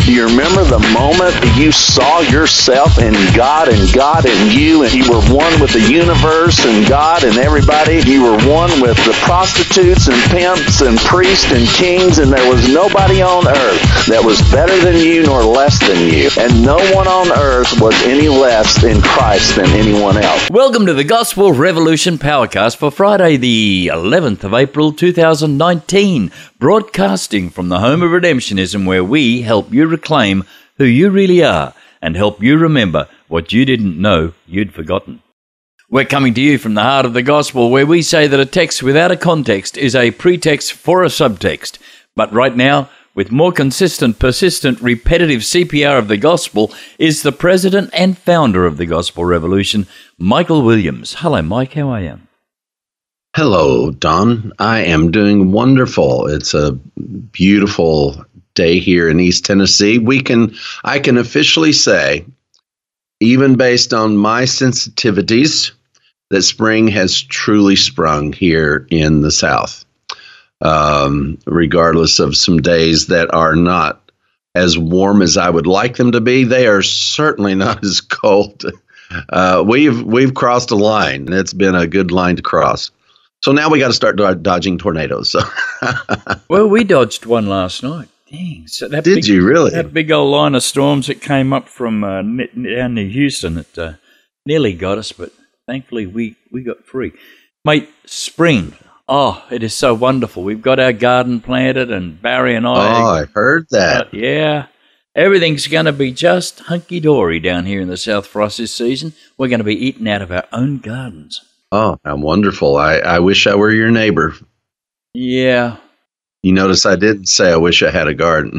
Do you remember the moment that you saw yourself in God and God in you, and you were one with the universe and God and everybody? You were one with the prostitutes and pimps and priests and kings, and there was nobody on earth that was better than you nor less than you. And no one on earth was any less in Christ than anyone else. Welcome to the Gospel Revolution Powercast for Friday, the 11th of April, 2019, broadcasting from the home of Redemptionism, where we help you reclaim who you really are and help you remember what you didn't know you'd forgotten. We're coming to you from the heart of the gospel, where we say that a text without a context is a pretext for a subtext. But right now, with more consistent, persistent, repetitive CPR of the gospel, is the president and founder of the Gospel Revolution, Michael Williams. Hello, Mike. How are you? Hello, Don. I am doing wonderful. It's a beautiful day here in East Tennessee. I can officially say, even based on my sensitivities, that spring has truly sprung here in the South. Regardless of some days that are not as warm as I would like them to be, they are certainly not as cold. We've crossed a line, and it's been a good line to cross. So now we got to start dodging tornadoes. So. Well, we dodged one last night. Dang! So Did you really? That big old line of storms that came up from down near Houston, it nearly got us, but thankfully we got free. Mate, spring. Oh, it is so wonderful. We've got our garden planted, and Barry and I... Oh, I heard that. Yeah. Everything's going to be just hunky-dory down here in the South for us this season. We're going to be eating out of our own gardens. Oh, how wonderful. I wish I were your neighbor. Yeah. You notice I didn't say I wish I had a garden.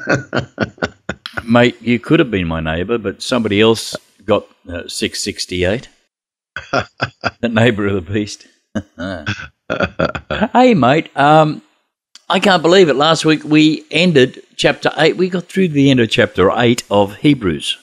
Mate, you could have been my neighbor, but somebody else got 668. The neighbor of the beast. Hey, mate, I can't believe it. Last week we ended chapter 8. We got through the end of chapter 8 of Hebrews.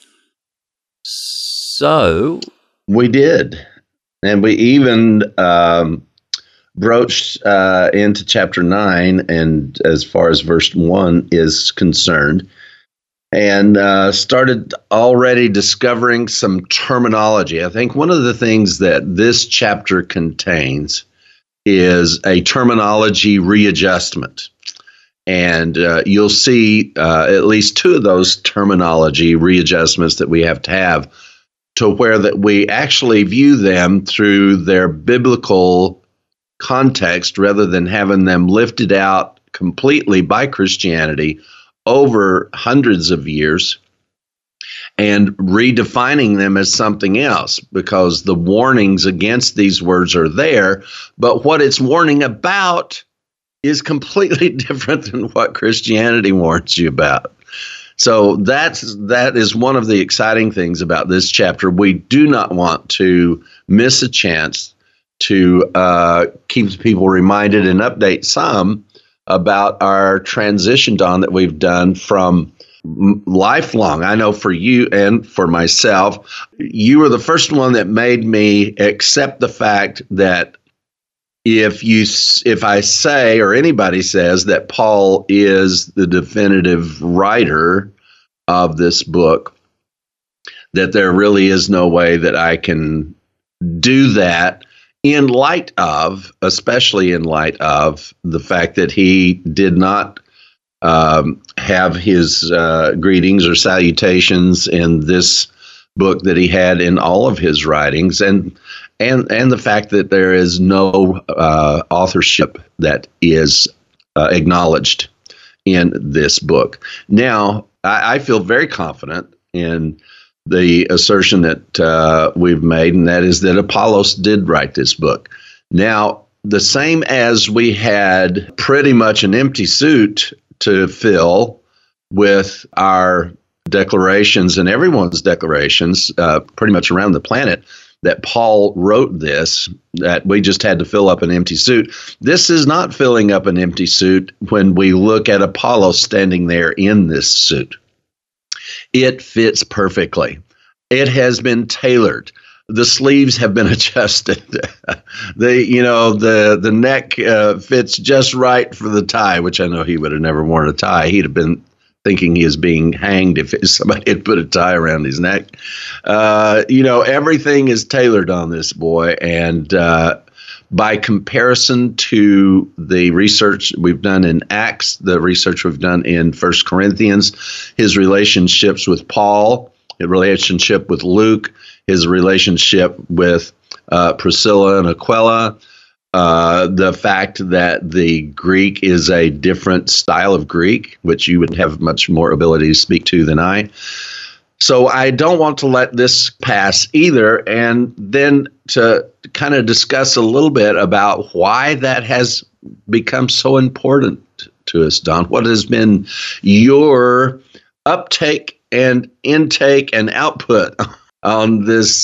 So... We did. And we even broached into chapter 9, and as far as verse 1 is concerned, and started already discovering some terminology. I think one of the things that this chapter contains is a terminology readjustment. And you'll see at least two of those terminology readjustments that we have to where that we actually view them through their biblical context rather than having them lifted out completely by Christianity over hundreds of years and redefining them as something else, because the warnings against these words are there, but what it's warning about is completely different than what Christianity warns you about. So that is one of the exciting things about this chapter. We do not want to miss a chance to keep people reminded and update some about our transition, Don, that we've done from lifelong. I know for you and for myself, you were the first one that made me accept the fact that if I say, or anybody says, that Paul is the definitive writer of this book, that there really is no way that I can do that in light of, especially in light of the fact that he did not have his greetings or salutations in this book that he had in all of his writings, and the fact that there is no authorship that is acknowledged in this book. Now, I feel very confident in the assertion that we've made, and that is that Apollos did write this book. Now, the same as we had pretty much an empty suit to fill with our declarations and everyone's declarations pretty much around the planet, that Paul wrote this, that we just had to fill up an empty suit. This is not filling up an empty suit when we look at Apollos standing there in this suit. It fits perfectly. It has been tailored. The sleeves have been adjusted. The neck fits just right for the tie, which I know he would have never worn a tie. He'd have been thinking he is being hanged if somebody had put a tie around his neck. Everything is tailored on this boy. And by comparison to the research we've done in Acts, the research we've done in 1 Corinthians, his relationships with Paul, his relationship with Luke, his relationship with Priscilla and Aquila, the fact that the Greek is a different style of Greek, which you would have much more ability to speak to than I. So I don't want to let this pass either. And then to kind of discuss a little bit about why that has become so important to us, Don. What has been your uptake and intake and output on this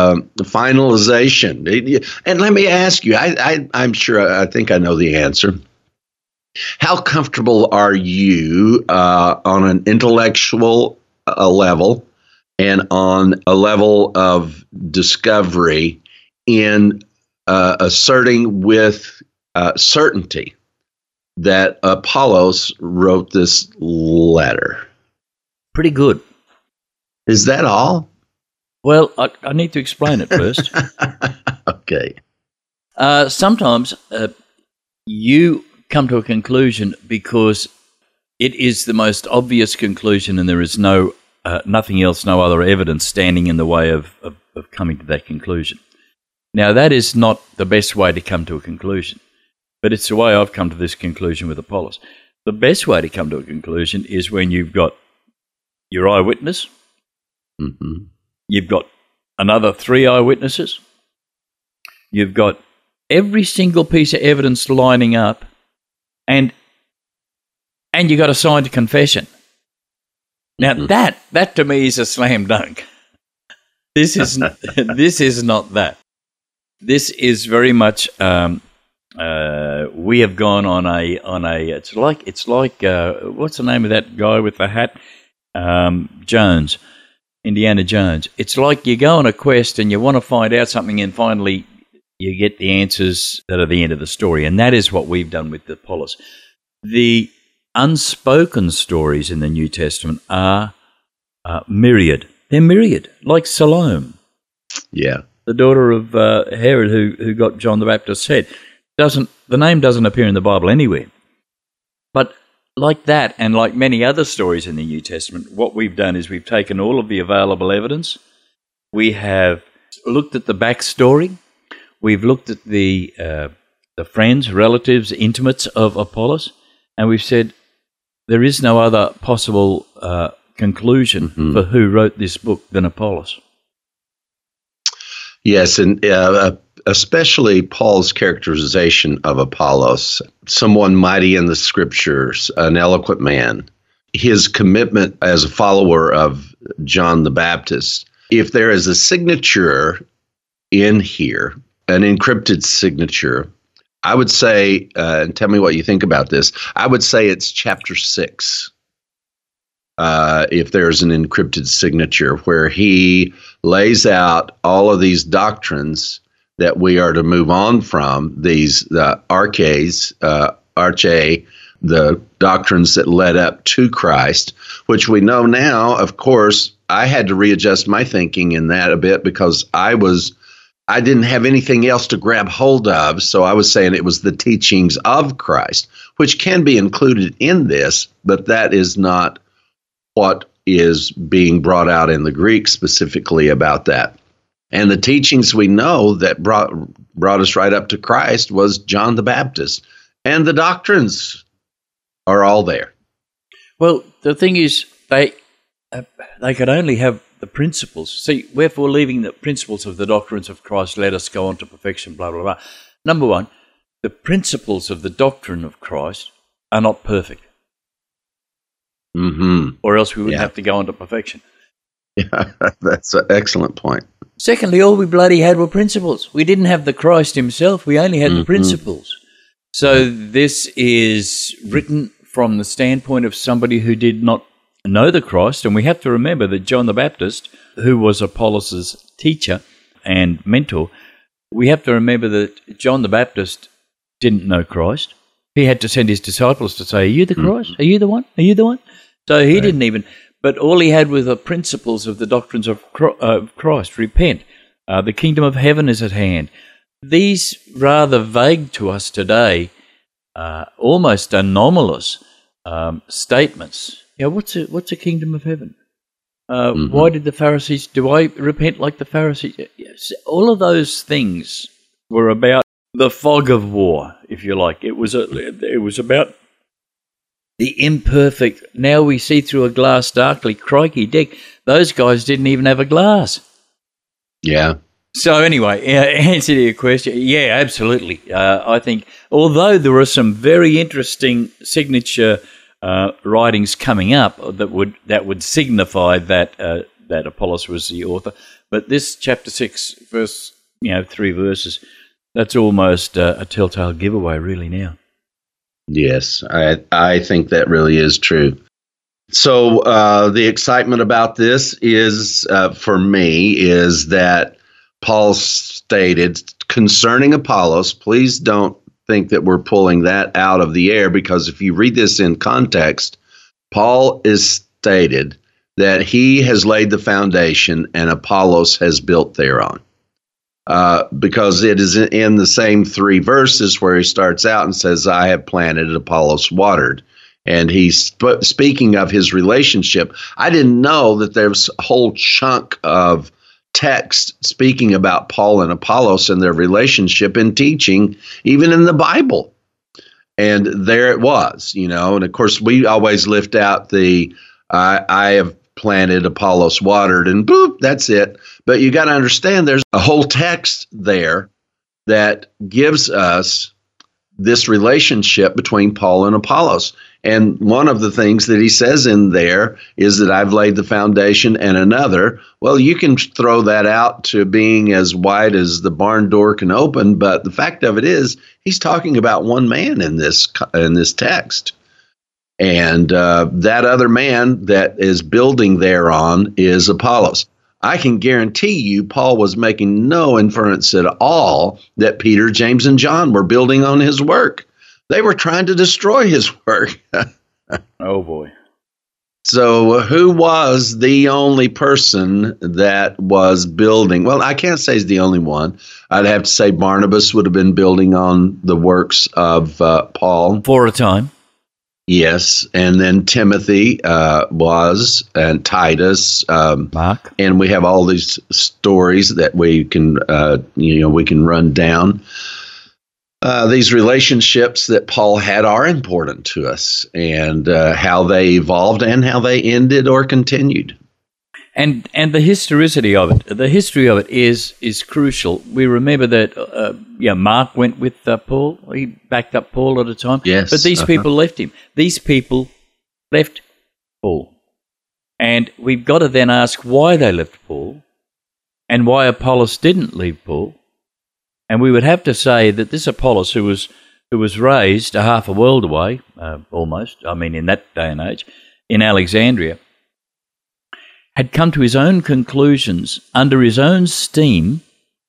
finalization? And let me ask you, I'm sure, I think I know the answer. How comfortable are you on an intellectual level and on a level of discovery in asserting with certainty that Apollos wrote this letter? Pretty good. Is that all? Well, I need to explain it first. Okay. Sometimes you come to a conclusion because it is the most obvious conclusion, and there is nothing else, no other evidence standing in the way of coming to that conclusion. Now, that is not the best way to come to a conclusion, but it's the way I've come to this conclusion with Apollos. The best way to come to a conclusion is when you've got your eyewitness, mm-hmm. You've got another 3 eyewitnesses, you've got every single piece of evidence lining up, and you got a signed confession. Now that to me is a slam dunk. This is this is not that. This is very much we have gone on a it's like what's the name of that guy with the hat? Jones, Indiana Jones. It's like you go on a quest and you want to find out something, and finally you get the answers that are the end of the story, and that is what we've done with Apollos. The unspoken stories in the New Testament are myriad. They're myriad, like Salome. Yeah. The daughter of Herod who got John the Baptist's head. The name doesn't appear in the Bible anywhere. But like that, and like many other stories in the New Testament, what we've done is we've taken all of the available evidence. We have looked at the backstory. We've looked at the friends, relatives, intimates of Apollos, and we've said there is no other possible conclusion for who wrote this book than Apollos. Yes, and especially Paul's characterization of Apollos, someone mighty in the scriptures, an eloquent man. His commitment as a follower of John the Baptist. If there is a signature in here, an encrypted signature, I would say, and tell me what you think about this, I would say it's chapter 6. If there's an encrypted signature where he lays out all of these doctrines that we are to move on from, these arches, the doctrines that led up to Christ, which we know now. Of course, I had to readjust my thinking in that a bit because I didn't have anything else to grab hold of, so I was saying it was the teachings of Christ, which can be included in this, but that is not what is being brought out in the Greek specifically about that. And the teachings we know that brought us right up to Christ was John the Baptist, and the doctrines are all there. Well, the thing is, they could only have the principles. See, wherefore leaving the principles of the doctrines of Christ, let us go on to perfection, blah, blah, blah. Number one, the principles of the doctrine of Christ are not perfect. Mm-hmm. Or else we wouldn't have to go on to perfection. Yeah, that's an excellent point. Secondly, all we bloody had were principles. We didn't have the Christ himself. We only had the principles. So this is written from the standpoint of somebody who did not know the Christ. And we have to remember that John the Baptist, who was Apollos' teacher and mentor, we have to remember that John the Baptist didn't know Christ. He had to send his disciples to say, are you the Christ? Are you the one? Are you the one? So he didn't even, but all he had were the principles of the doctrines of Christ. Repent. The kingdom of heaven is at hand. These rather vague to us today, almost anomalous statements. What's a kingdom of heaven? Why did the Pharisees, do I repent like the Pharisees? Yes, all of those things were about the fog of war, if you like. It was about the imperfect. Now we see through a glass darkly. Crikey, Dick, those guys didn't even have a glass. Yeah. So anyway, answer to your question, yeah, absolutely. I think, although there are some very interesting signature writings coming up that would signify that that Apollos was the author, but this chapter 6, verse 3 verses, that's almost a telltale giveaway, really now. Yes, I think that really is true. So the excitement about this is, for me, is that Paul stated concerning Apollos, please don't think that we're pulling that out of the air, because if you read this in context, Paul is stated that he has laid the foundation and Apollos has built thereon. Because it is in the same 3 verses where he starts out and says, I have planted, Apollos watered. And he's speaking of his relationship. I didn't know that there's a whole chunk of text speaking about Paul and Apollos and their relationship in teaching, even in the Bible. And there it was, and of course we always lift out the I have planted, Apollos watered, and boop, that's it. But you got to understand there's a whole text there that gives us this relationship between Paul and Apollos. And one of the things that he says in there is that I've laid the foundation and another. Well, you can throw that out to being as wide as the barn door can open, but the fact of it is he's talking about one man in this text. And that other man that is building thereon is Apollos. I can guarantee you Paul was making no inference at all that Peter, James, and John were building on his work. They were trying to destroy his work. Oh, boy. So who was the only person that was building? Well, I can't say he's the only one. I'd have to say Barnabas would have been building on the works of Paul. For a time. Yes, and then Timothy was, and Titus, Mark, and we have all these stories that we can, we can run down. These relationships that Paul had are important to us, and how they evolved and how they ended or continued. And the historicity of it. The history of it is crucial. We remember that Mark went with Paul. He backed up Paul at a time. Yes. But these people left him. These people left Paul. And we've got to then ask why they left Paul and why Apollos didn't leave Paul. And we would have to say that this Apollos, who was raised a half a world away, almost, in that day and age, in Alexandria, had come to his own conclusions under his own steam.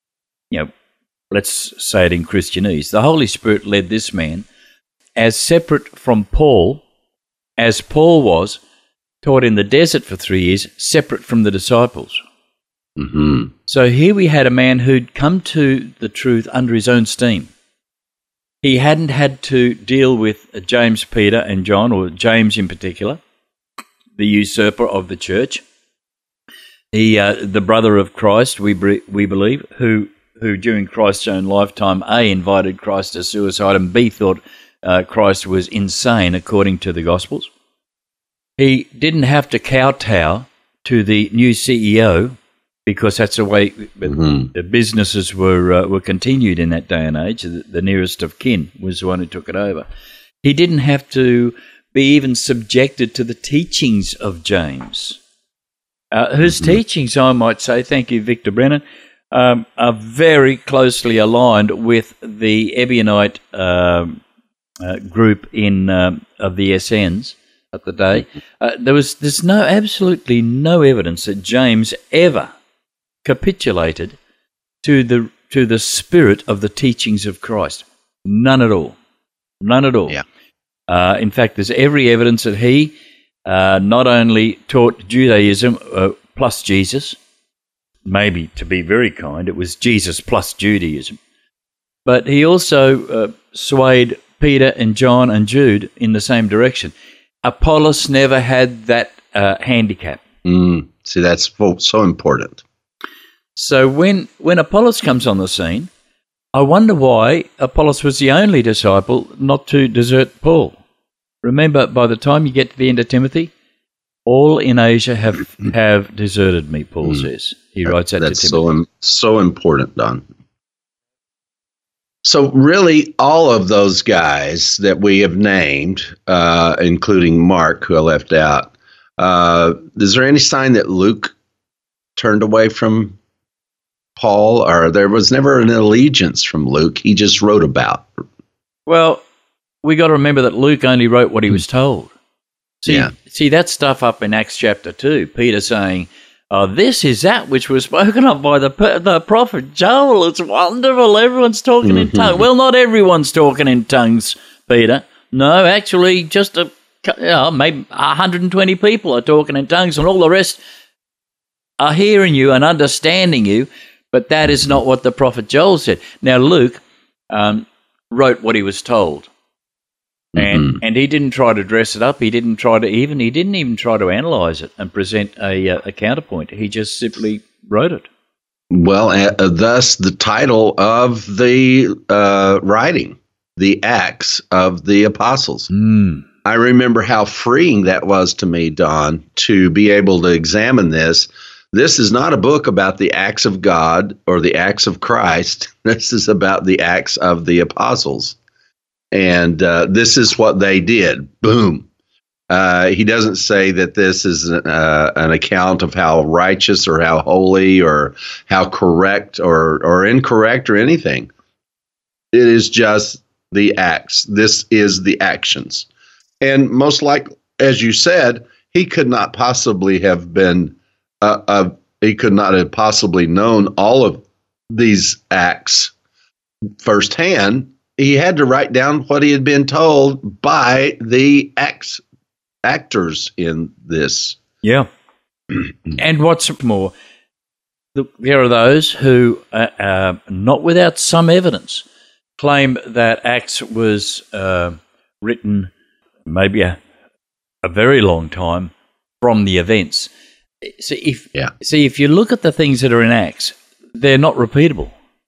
Let's say it in Christianese. The Holy Spirit led this man as separate from Paul as Paul was, taught in the desert for 3 years, separate from the disciples. Mm-hmm. So here we had a man who'd come to the truth under his own steam. He hadn't had to deal with James, Peter, and John, or James in particular, the usurper of the church. The brother of Christ, we believe, who during Christ's own lifetime, A, invited Christ to suicide, and B, thought Christ was insane according to the Gospels. He didn't have to kowtow to the new CEO, because that's the way the businesses were continued in that day and age. The nearest of kin was the one who took it over. He didn't have to be even subjected to the teachings of James, whose teachings, I might say, thank you, Victor Brennan, are very closely aligned with the Ebionite group of the Essenes at the day. There's absolutely no evidence that James ever capitulated to the spirit of the teachings of Christ. None at all. None at all. Yeah. In fact, there's every evidence that he not only taught Judaism plus Jesus, maybe to be very kind, it was Jesus plus Judaism, but he also swayed Peter and John and Jude in the same direction. Apollos never had that handicap. See, that's so important. So when Apollos comes on the scene, I wonder why Apollos was the only disciple not to desert Paul. Remember, by the time you get to the end of Timothy, all in Asia have deserted me, Paul says. He writes that to Timothy. That's so important, Don. So really, all of those guys that we have named, including Mark, who I left out, is there any sign that Luke turned away from Paul, or there was never an allegiance from Luke? He just wrote about. Well, we got to remember that Luke only wrote what he was told. See that stuff up in Acts chapter 2, Peter saying, this is that which was spoken of by the prophet Joel. It's wonderful. Everyone's talking in tongues. Well, not everyone's talking in tongues, Peter. No, actually, just maybe 120 people are talking in tongues, and all the rest are hearing you and understanding you. But that is not what the prophet Joel said. Now, Luke wrote what he was told. And he didn't try to dress it up. He didn't even try to analyze it and present a counterpoint. He just simply wrote it. Well, thus the title of the writing, The Acts of the Apostles. I remember how freeing that was to me, Don, to be able to examine this. This is not a book about the acts of God or the acts of Christ. This is about the acts of the apostles. And this is what they did. Boom. He doesn't say that this is an account of how righteous or how holy or how correct or incorrect or anything. It is just the acts. This is the actions. And most likely, as you said, he could not possibly have been, he could not have possibly known all of these acts firsthand. He had to write down what he had been told by the actors in this. Yeah. And what's more, there are those who, not without some evidence, claim that Acts was written maybe a very long time from the events. If you look at the things that are in Acts, they're not repeatable.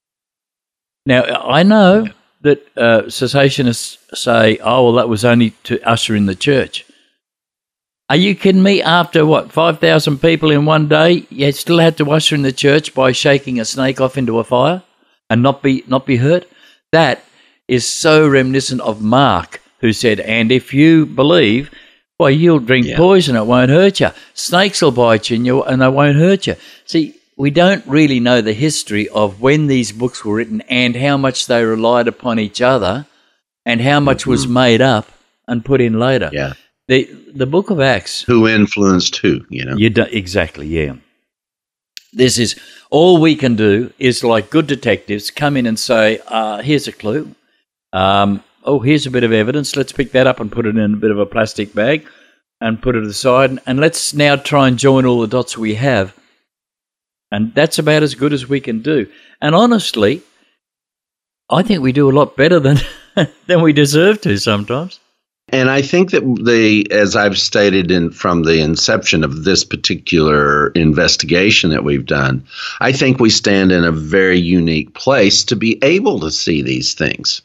Now, I know that cessationists say, oh, well, that was only to usher in the church. Are you kidding me? After, 5,000 people in one day, you still had to usher in the church by shaking a snake off into a fire and not be hurt? That is so reminiscent of Mark, who said, and if you believe, well, you'll drink poison, it won't hurt you. Snakes will bite you and they won't hurt you. See, we don't really know the history of when these books were written and how much they relied upon each other and how much was made up and put in later. Yeah. The book of Acts. Who influenced who, Exactly, yeah. This is, all we can do is, like good detectives, come in and say, here's a clue. Here's a bit of evidence. Let's pick that up and put it in a bit of a plastic bag and put it aside. And let's now try and join all the dots we have. And that's about as good as we can do. And honestly, I think we do a lot better than we deserve to sometimes. And I think that as I've stated from the inception of this particular investigation that we've done, I think we stand in a very unique place to be able to see these things.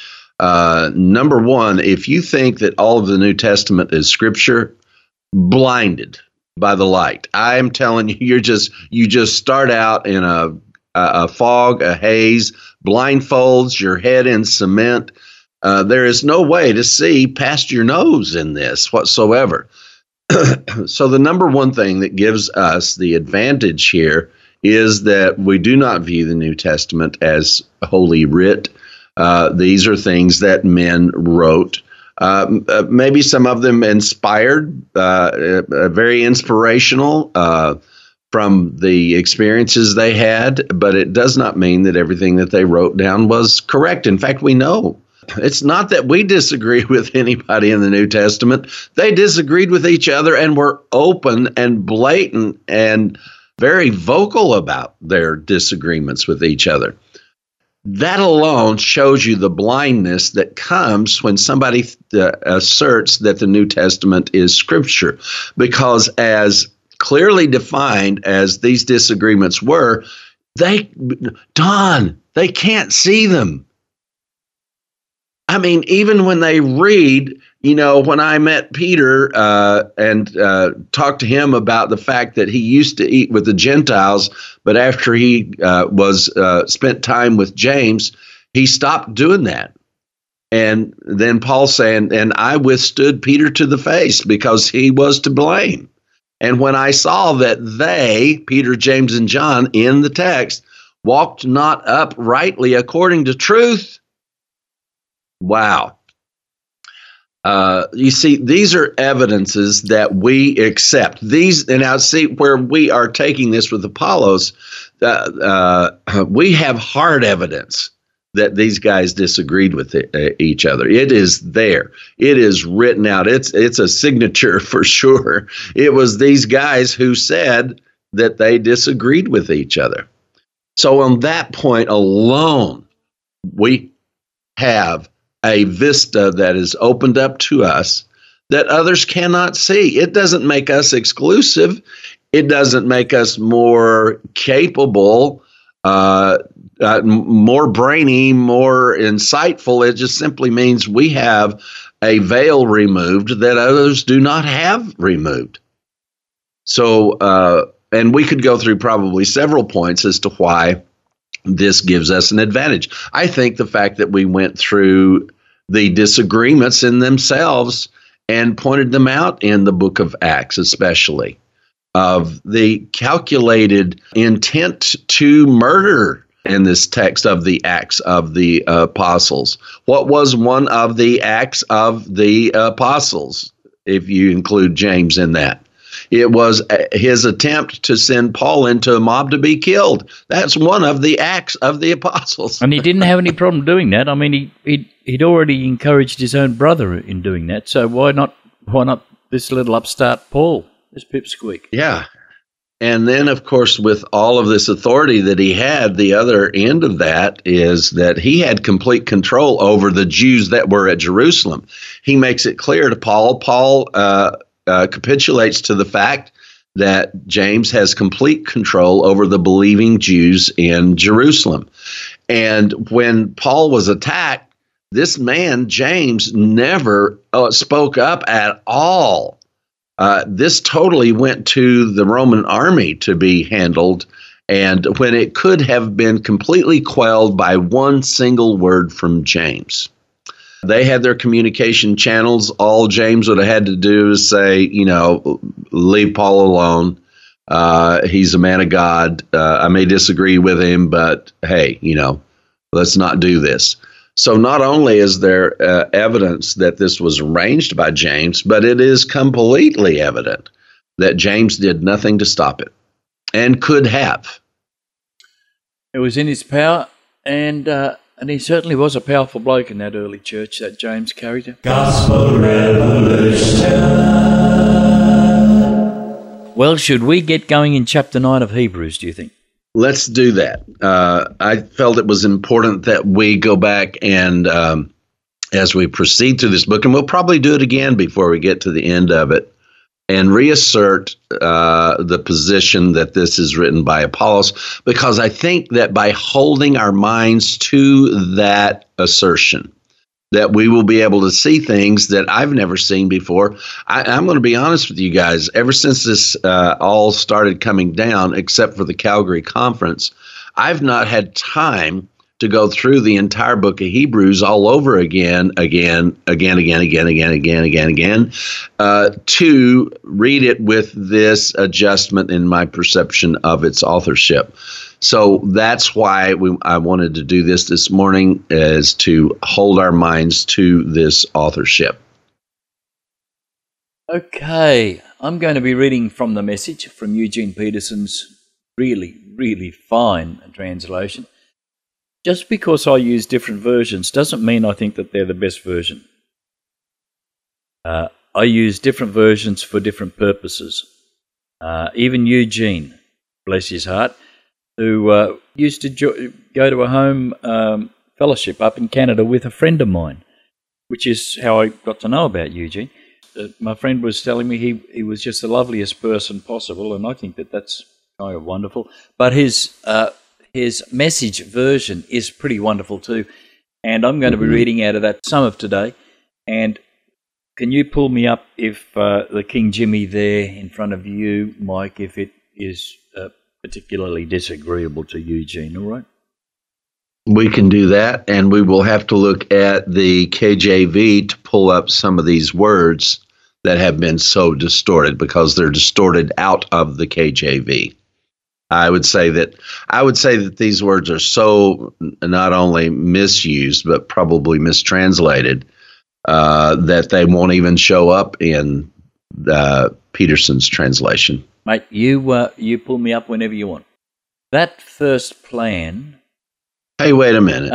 Number one, if you think that all of the New Testament is Scripture, blinded by the light. I'm telling you, you just start out in a fog, a haze, blindfolds, your head in cement. There is no way to see past your nose in this whatsoever. So the number one thing that gives us the advantage here is that we do not view the New Testament as Holy Writ. These are things that men wrote. Maybe some of them inspired, very inspirational from the experiences they had, but it does not mean that everything that they wrote down was correct. In fact, we know it's not that we disagree with anybody in the New Testament. They disagreed with each other and were open and blatant and very vocal about their disagreements with each other. That alone shows you the blindness that comes when somebody asserts that the New Testament is Scripture, because as clearly defined as these disagreements were, they can't see them. I mean, even when they read, when I met Peter and talked to him about the fact that he used to eat with the Gentiles, but after he spent time with James, he stopped doing that. And then Paul saying, and I withstood Peter to the face because he was to blame. And when I saw that they, Peter, James, and John, in the text, walked not uprightly according to truth. Wow. You see, these are evidences that we accept. And now see where we are taking this with Apollos. We have hard evidence that these guys disagreed with each other. It is there. It is written out. It's a signature for sure. It was these guys who said that they disagreed with each other. So on that point alone, we have a vista that is opened up to us that others cannot see. It doesn't make us exclusive. It doesn't make us more capable, more brainy, more insightful. It just simply means we have a veil removed that others do not have removed. So, and we could go through probably several points as to why this gives us an advantage. I think the fact that we went through the disagreements in themselves and pointed them out in the book of Acts, especially of the calculated intent to murder in this text of the Acts of the Apostles. What was one of the Acts of the Apostles, if you include James in that? It was his attempt to send Paul into a mob to be killed. That's one of the Acts of the Apostles. And he didn't have any problem doing that. I mean, he'd already encouraged his own brother in doing that. So why not this little upstart Paul, this pipsqueak? Yeah. And then, of course, with all of this authority that he had, the other end of that is that he had complete control over the Jews that were at Jerusalem. He makes it clear to Paul. Paul capitulates to the fact that James has complete control over the believing Jews in Jerusalem. And when Paul was attacked, this man, James, never spoke up at all. This totally went to the Roman army to be handled, and when it could have been completely quelled by one single word from James. They had their communication channels. All James would have had to do is say, leave Paul alone. He's a man of God. I may disagree with him, but hey, let's not do this. So not only is there evidence that this was arranged by James, but it is completely evident that James did nothing to stop it and could have. It was in his power, and he certainly was a powerful bloke in that early church, that James character. Gospel Revolution. Well, should we get going in chapter 9 of Hebrews, do you think? Let's do that. I felt it was important that we go back and, as we proceed through this book, and we'll probably do it again before we get to the end of it, and reassert the position that this is written by Apollos, because I think that by holding our minds to that assertion, that we will be able to see things that I've never seen before. I'm going to be honest with you guys. Ever since this all started coming down, except for the Calgary conference, I've not had time to go through the entire book of Hebrews all over again, to read it with this adjustment in my perception of its authorship. So that's why I wanted to do this morning, is to hold our minds to this authorship. Okay, I'm going to be reading from the Message, from Eugene Peterson's really, really fine translation. just because I use different versions doesn't mean I think that they're the best version. I use different versions for different purposes. Even Eugene, bless his heart, who used to go to a home fellowship up in Canada with a friend of mine, which is how I got to know about Eugene. My friend was telling me he was just the loveliest person possible, and I think that that's kind of wonderful. But his message version is pretty wonderful too, and I'm going to be reading out of that some of today. And can you pull me up if the King Jimmy there in front of you, Mike, if it is particularly disagreeable to Eugene, all right? We can do that, and we will have to look at the KJV to pull up some of these words that have been so distorted because they're distorted out of the KJV. I would say that these words are so not only misused but probably mistranslated that they won't even show up in Peterson's translation. Mate, you pull me up whenever you want. That first plan. Hey, wait a minute.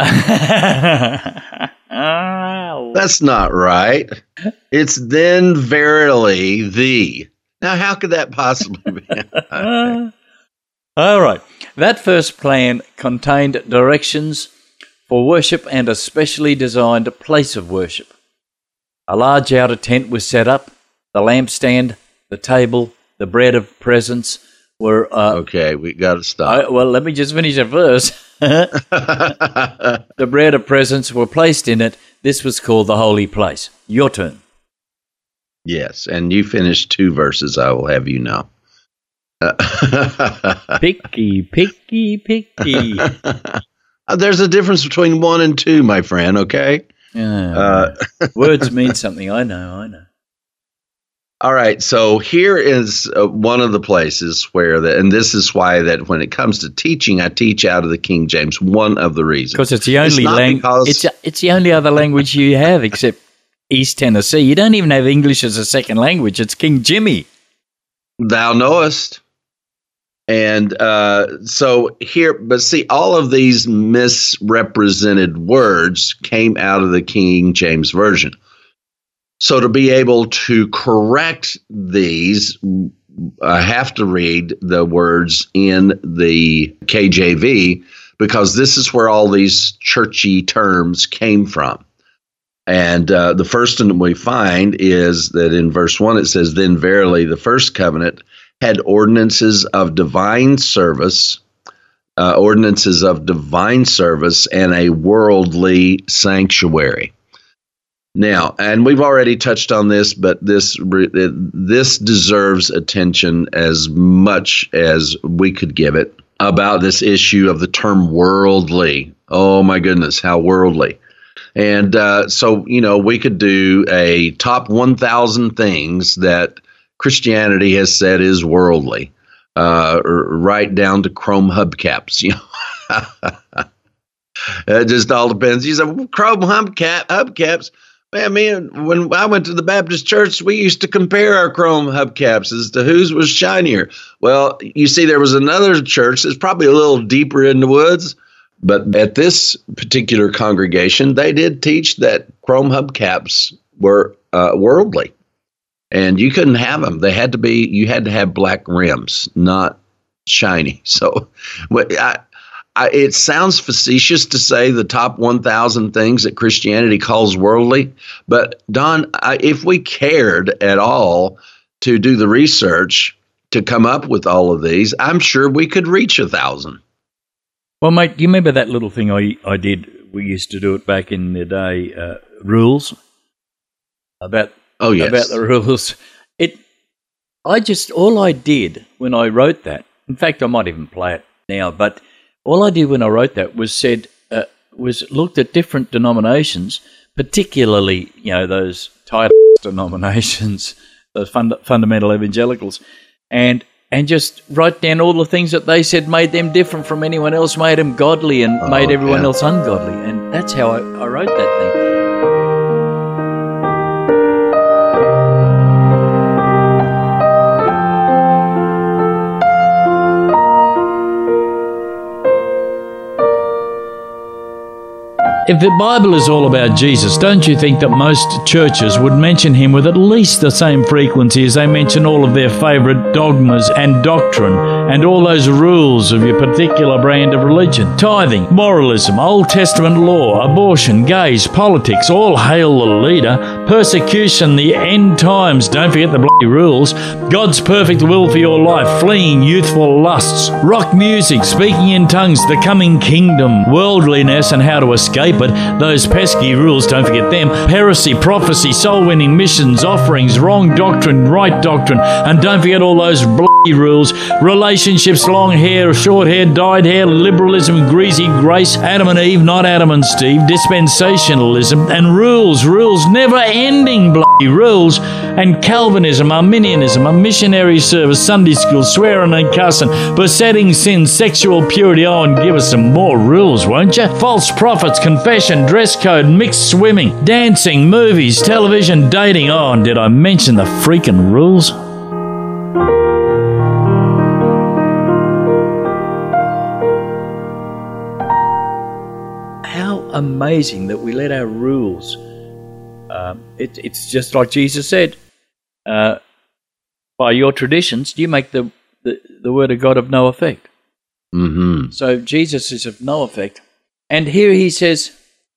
That's not right. It's then verily thee. Now, how could that possibly be? All right. That first plan contained directions for worship and a specially designed place of worship. A large outer tent was set up. The lampstand, the table, the bread of presence were... okay, we got to stop. Well, let me just finish it first. The bread of presence were placed in it. This was called the holy place. Your turn. Yes, and you finished 2 verses, I will have you know. Picky, picky, picky. There's a difference between 1 and 2, my friend, okay? Words mean something. I know. All right, so here is one of the places where, and this is why that when it comes to teaching, I teach out of the King James. One of the reasons, because it's the only language. It's the only other language you have except East Tennessee. You don't even have English as a second language. It's King Jimmy. Thou knowest. And so here, but see, all of these misrepresented words came out of the King James Version. So to be able to correct these, I have to read the words in the KJV because this is where all these churchy terms came from. And the first one we find is that in verse 1 it says, "Then verily the first covenant had ordinances of divine service and a worldly sanctuary." Now, and we've already touched on this, but this deserves attention as much as we could give it about this issue of the term worldly. Oh my goodness, how worldly. And so, we could do a top 1,000 things that Christianity has said is worldly, right down to chrome hubcaps, It just all depends. You say, well, chrome hubcaps. Man, when I went to the Baptist church, we used to compare our chrome hubcaps as to whose was shinier. Well, you see, there was another church that's probably a little deeper in the woods, but at this particular congregation, they did teach that chrome hubcaps were worldly, and you couldn't have them. You had to have black rims, not shiny. So, it sounds facetious to say the top 1,000 things that Christianity calls worldly, but Don, if we cared at all to do the research to come up with all of these, I'm sure we could reach 1,000. Well, mate, do you remember that little thing I did? We used to do it back in the day, rules, about the rules. All I did when I wrote that, in fact, I might even play it now, but all I did when I wrote that was looked at different denominations, particularly, those tight denominations, those fundamental evangelicals, and just write down all the things that they said made them different from anyone else, made them godly and made everyone else ungodly. And that's how I wrote that thing. if the Bible is all about Jesus, don't you think that most churches would mention him with at least the same frequency as they mention all of their favourite dogmas and doctrine and all those rules of your particular brand of religion? Tithing, moralism, Old Testament law, abortion, gays, politics, all hail the leader, persecution, the end times, don't forget the bloody rules, God's perfect will for your life, fleeing youthful lusts, rock music, speaking in tongues, the coming kingdom, worldliness and how to escape it, those pesky rules, don't forget them, heresy, prophecy, soul-winning missions, offerings, wrong doctrine, right doctrine, and don't forget all those bloody rules, relationships, long hair, short hair, dyed hair, liberalism, greasy grace, Adam and Eve, not Adam and Steve, dispensationalism, and rules, never-ending bloody rules, and Calvinism, Arminianism, a missionary service, Sunday school, swearing and cussing, besetting sin, sexual purity. Oh, and give us some more rules, won't you? False prophets, confession, dress code, mixed swimming, dancing, movies, television, dating. Oh, and did I mention the freaking rules? How amazing that we let our rules. It's just like Jesus said. By your traditions, you make the word of God of no effect. Mm-hmm. So Jesus is of no effect. And here he says,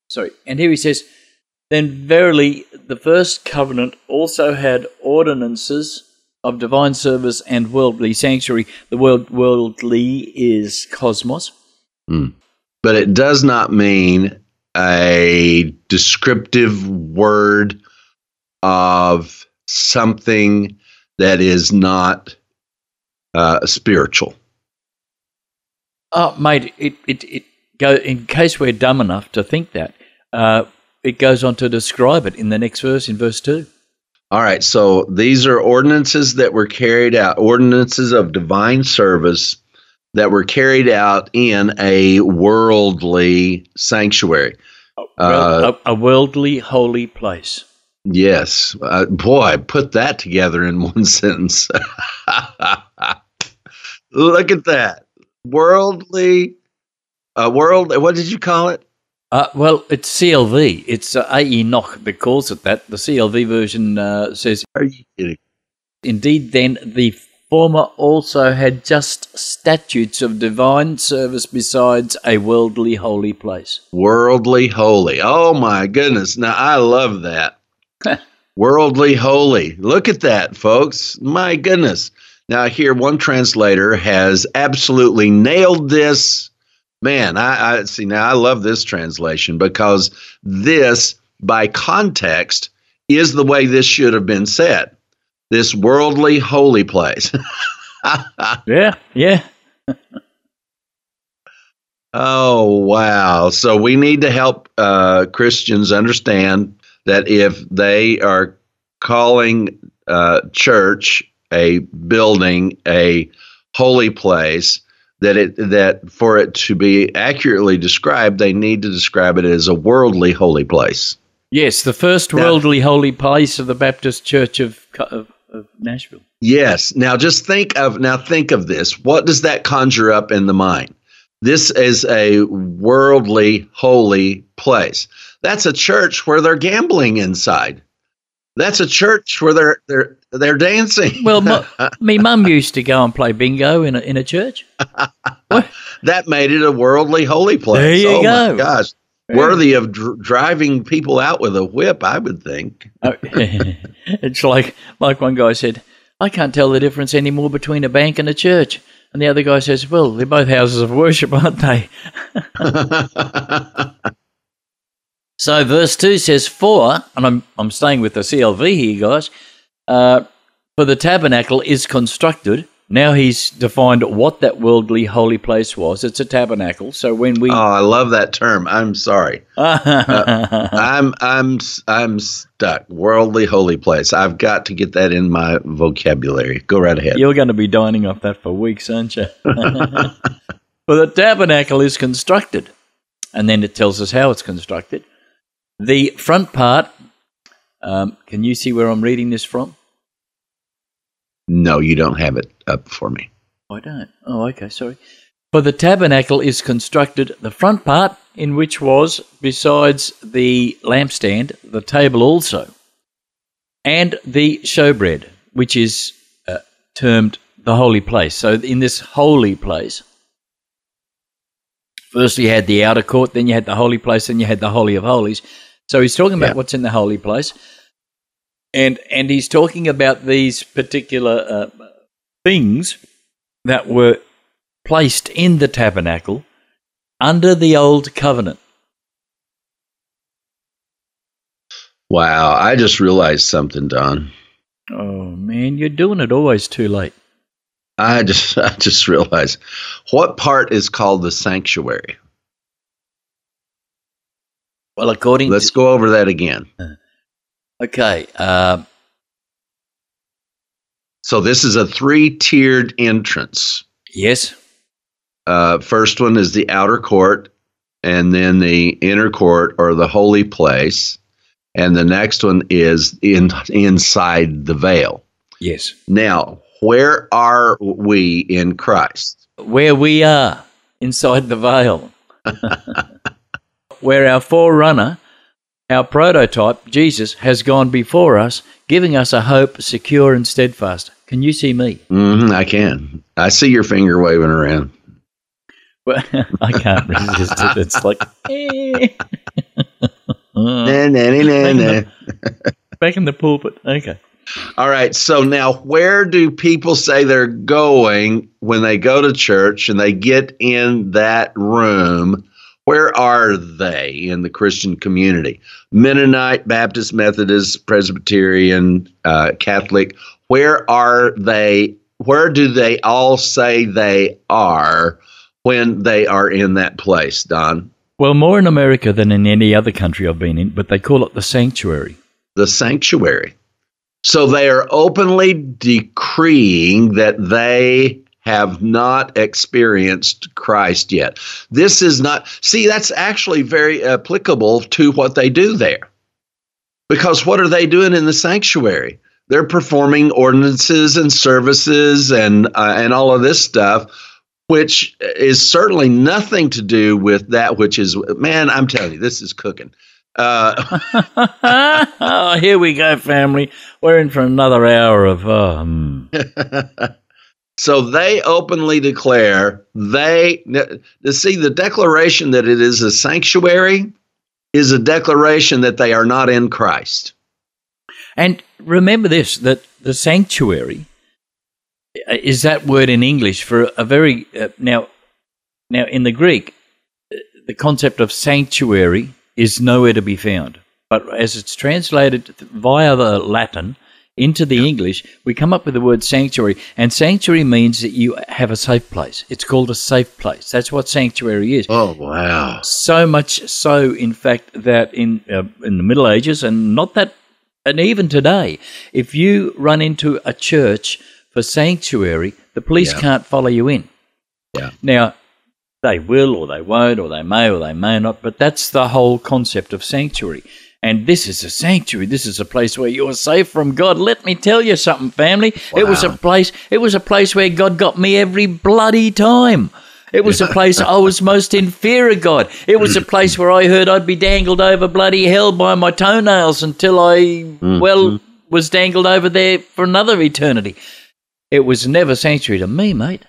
then verily the first covenant also had ordinances of divine service and worldly sanctuary. The word worldly is cosmos. Mm. But it does not mean a descriptive word of something that is not spiritual. Oh, mate, it go in case we're dumb enough to think that. It goes on to describe it in the next verse, in verse 2. All right, so these are ordinances that were carried out, ordinances of divine service that were carried out in a worldly sanctuary. A worldly holy place. Yes. Boy, put that together in one sentence. Look at that. Worldly, what did you call it? Well, it's CLV. It's A.E. Nock that calls it that. The CLV version says, Are you kidding? Indeed, then the former also had just statutes of divine service besides a worldly holy place. Worldly holy. Oh, my goodness. Now, I love that. Worldly holy. Look at that, folks. My goodness. Now, here, one translator has absolutely nailed this. Man, I see. Now, I love this translation because this, by context, is the way this should have been said. This worldly holy place. Yeah. Oh, wow. So we need to help Christians understand that if they are calling church a building a holy place, that for it to be accurately described, they need to describe it as a worldly holy place. Yes, the first worldly holy place of the Baptist Church of Nashville. Yes. Now just think of this. What does that conjure up in the mind? This is a worldly holy place. That's a church where they're gambling inside. That's a church where they're dancing. Well, me mum used to go and play bingo in a church. What? That made it a worldly holy place. There you go. My gosh. Yeah. Worthy of driving people out with a whip, I would think. It's like one guy said, I can't tell the difference anymore between a bank and a church. And the other guy says, well, they're both houses of worship, aren't they? So verse 2 says, for, and I'm staying with the CLV here, guys, for the tabernacle is constructed. Now he's defined what that worldly holy place was. It's a tabernacle. So when we... Oh, I love that term. I'm sorry. I'm stuck. Worldly holy place. I've got to get that in my vocabulary. Go right ahead. You're going to be dining off that for weeks, aren't you? For the tabernacle is constructed. And then it tells us how it's constructed. The front part, can you see where I'm reading this from? No, you don't have it up for me. I don't. Oh, okay, sorry. For the tabernacle is constructed the front part, in which was, besides the lampstand, the table also, and the showbread, which is termed the holy place. So in this holy place, first you had the outer court, then you had the holy place, then you had the Holy of Holies. So he's talking about what's in the holy place, and he's talking about these particular things that were placed in the tabernacle under the old covenant. Wow, I just realized something, Don. Oh man, you're doing it always too late. I just realized, what part is called the sanctuary? Well, let's go over that again. Okay. So this is a 3-tiered entrance. Yes. First one is the outer court, and then the inner court, or the holy place, and the next one is inside the veil. Yes. Now, where are we in Christ? Where we are, inside the veil. Where our forerunner, our prototype, Jesus, has gone before us, giving us a hope secure and steadfast. Can you see me? I can. I see your finger waving around. Well, I can't resist it. It's like... Back in the pulpit. Okay. All right. So now, where do people say they're going when they go to church and they get in that room? Where are they in the Christian community? Mennonite, Baptist, Methodist, Presbyterian, Catholic. Where are they? Where do they all say they are when they are in that place, Don? Well, more in America than in any other country I've been in, but they call it the sanctuary. The sanctuary. So they are openly decreeing that they have not experienced Christ yet. This is not, see, that's actually very applicable to what they do there. Because what are they doing in the sanctuary? They're performing ordinances and services and all of this stuff, which is certainly nothing to do with that which is, man, I'm telling you, this is cooking. Oh, here we go, family. We're in for another hour of... So they openly declare, the declaration that it is a sanctuary is a declaration that they are not in Christ. And remember this, that the sanctuary is that word in English for a very... Now, in the Greek, the concept of sanctuary is nowhere to be found. But as it's translated via the Latin into the English, we come up with the word sanctuary. And sanctuary means that you have a safe place. It's called a safe place. That's what sanctuary is. Oh, wow. So much so, in fact, that in the Middle Ages, and even today, if you run into a church for sanctuary, the police can't follow you in. Yeah. Now, they will or they won't or they may not, but that's the whole concept of sanctuary. And this is a sanctuary. This is a place where you're safe from God. Let me tell you something, family. Wow. It was a place where God got me every bloody time. It was a place I was most in fear of God. It was a place where I heard I'd be dangled over bloody hell by my toenails until I, was dangled over there for another eternity. It was never sanctuary to me, mate.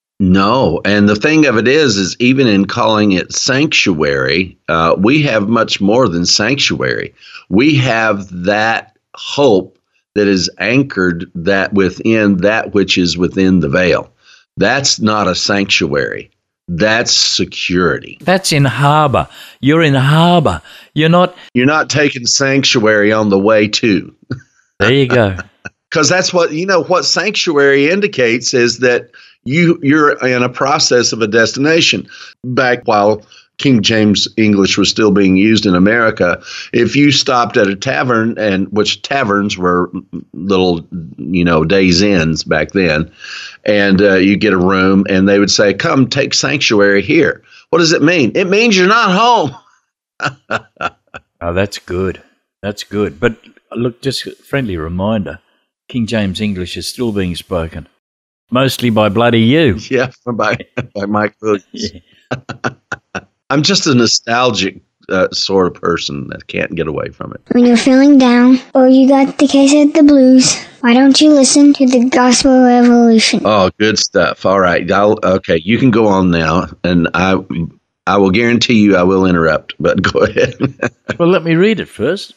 No, and the thing of it is even in calling it sanctuary, we have much more than sanctuary. We have that hope that is anchored that within that which is within the veil. That's not a sanctuary. That's security. That's in harbor. You're in harbor. You're not taking sanctuary on the way to. There you go. Because that's what sanctuary indicates is that you're in a process of a destination. Back while King James English was still being used in America, if you stopped at a tavern, which taverns were little, days inns back then, and you get a room and they would say, come take sanctuary here. What does it mean? It means you're not home. Oh, that's good. That's good. But look, just a friendly reminder, King James English is still being spoken. Mostly by bloody you. Yeah, by Mike Williams. Yeah. I'm just a nostalgic sort of person that can't get away from it. When you're feeling down or you got the case of the blues, why don't you listen to the Gospel Revolution? Oh, good stuff. All right. Okay, you can go on now, and I will guarantee you I will interrupt, but go ahead. Well, let me read it first.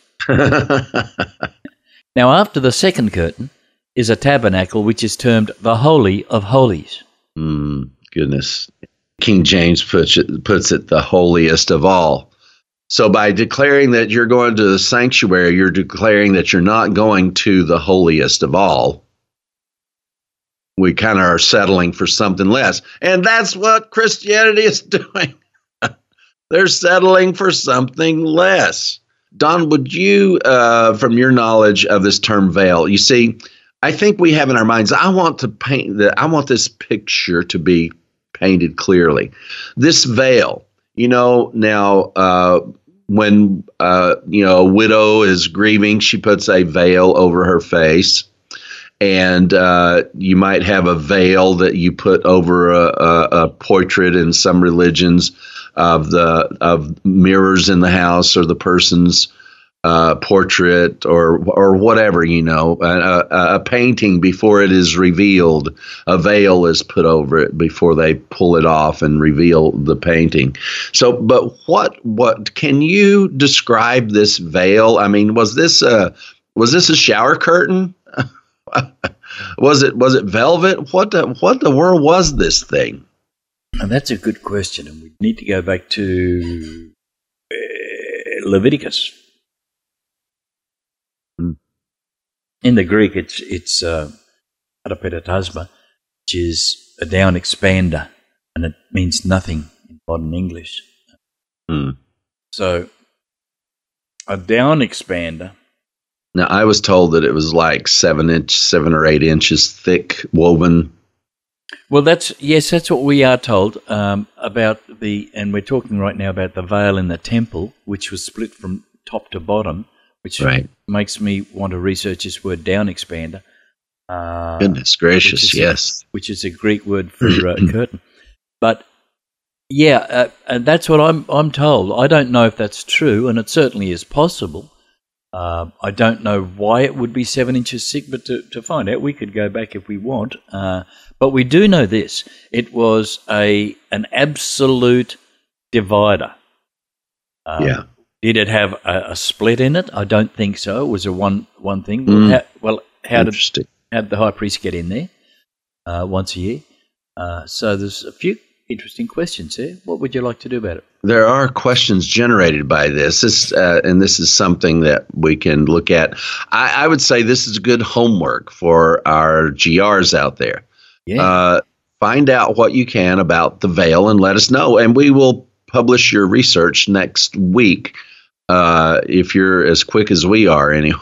Now, after the second curtain is a tabernacle which is termed the Holy of Holies. Goodness. King James puts it the holiest of all. So by declaring that you're going to the sanctuary, you're declaring that you're not going to the holiest of all. We kind of are settling for something less. And that's what Christianity is doing. They're settling for something less. Don, would you, from your knowledge of this term veil, you see, I think we have in our minds, I want this picture to be painted clearly. This veil, now when a widow is grieving, she puts a veil over her face. And you might have a veil that you put over a portrait in some religions of mirrors in the house or the person's portrait or whatever, a painting before it is revealed. A veil is put over it before they pull it off and reveal the painting. So, but what can you describe this veil? I mean, was this a shower curtain? Was it velvet? What the world was this thing? And that's a good question, and we need to go back to Leviticus. In the Greek, it's parapetasma, which is a down expander, and it means nothing in modern English. So, a down expander. Now, I was told that it was like 7 or 8 inches thick, woven. Well, that's what we are told about and we're talking right now about the veil in the temple, which was split from top to bottom, which makes me want to research this word down expander. Goodness gracious, yes. Which is a Greek word for curtain. But and that's what I'm told. I don't know if that's true, and it certainly is possible. I don't know why it would be 7 inches thick, but to find out, we could go back if we want. But we do know this. It was an absolute divider. Did it have a split in it? I don't think so. It was a one thing. How did the high priest get in there once a year? So there's a few interesting questions there. What would you like to do about it? There are questions generated by this, and this is something that we can look at. I would say this is good homework for our GRs out there. Yeah. Find out what you can about the veil and let us know, and we will publish your research next week if you're as quick as we are anyway.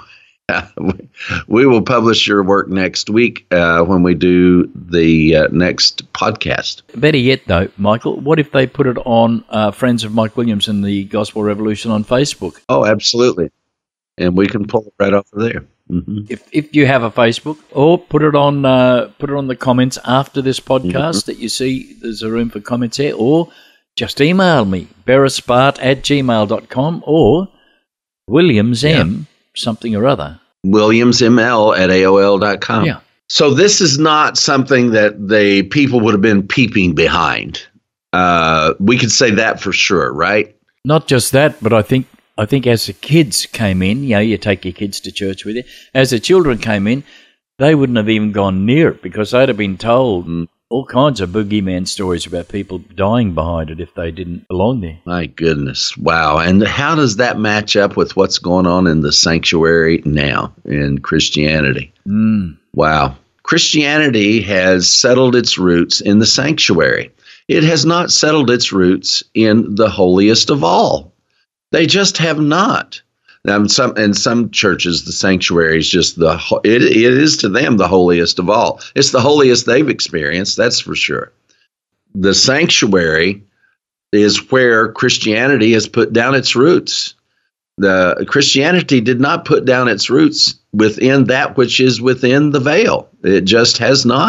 We will publish your work next week when we do the next podcast. Better yet, though, Michael, what if they put it on Friends of Mike Williams and the Gospel Revolution on Facebook? Oh, absolutely. And we can pull it right off of there. Mm-hmm. If you have a Facebook, or put it on the comments after this podcast that you see there's a room for comments there, or just email me, beraspart@gmail.com or Williams M. something or other. WilliamsML@AOL.com. Yeah. So this is not something that the people would have been peeping behind. We could say that for sure, right? Not just that, but I think as the kids came in, you take your kids to church with you. As the children came in, they wouldn't have even gone near it because they'd have been told all kinds of boogeyman stories about people dying behind it if they didn't belong there. My goodness. Wow. And how does that match up with what's going on in the sanctuary now in Christianity? Wow. Christianity has settled its roots in the sanctuary. It has not settled its roots in the holiest of all. They just have not. Now, in some churches, the sanctuary is just it is to them the holiest of all. It's the holiest they've experienced, that's for sure. The sanctuary is where Christianity has put down its roots. The Christianity did not put down its roots within that which is within the veil. It just has not.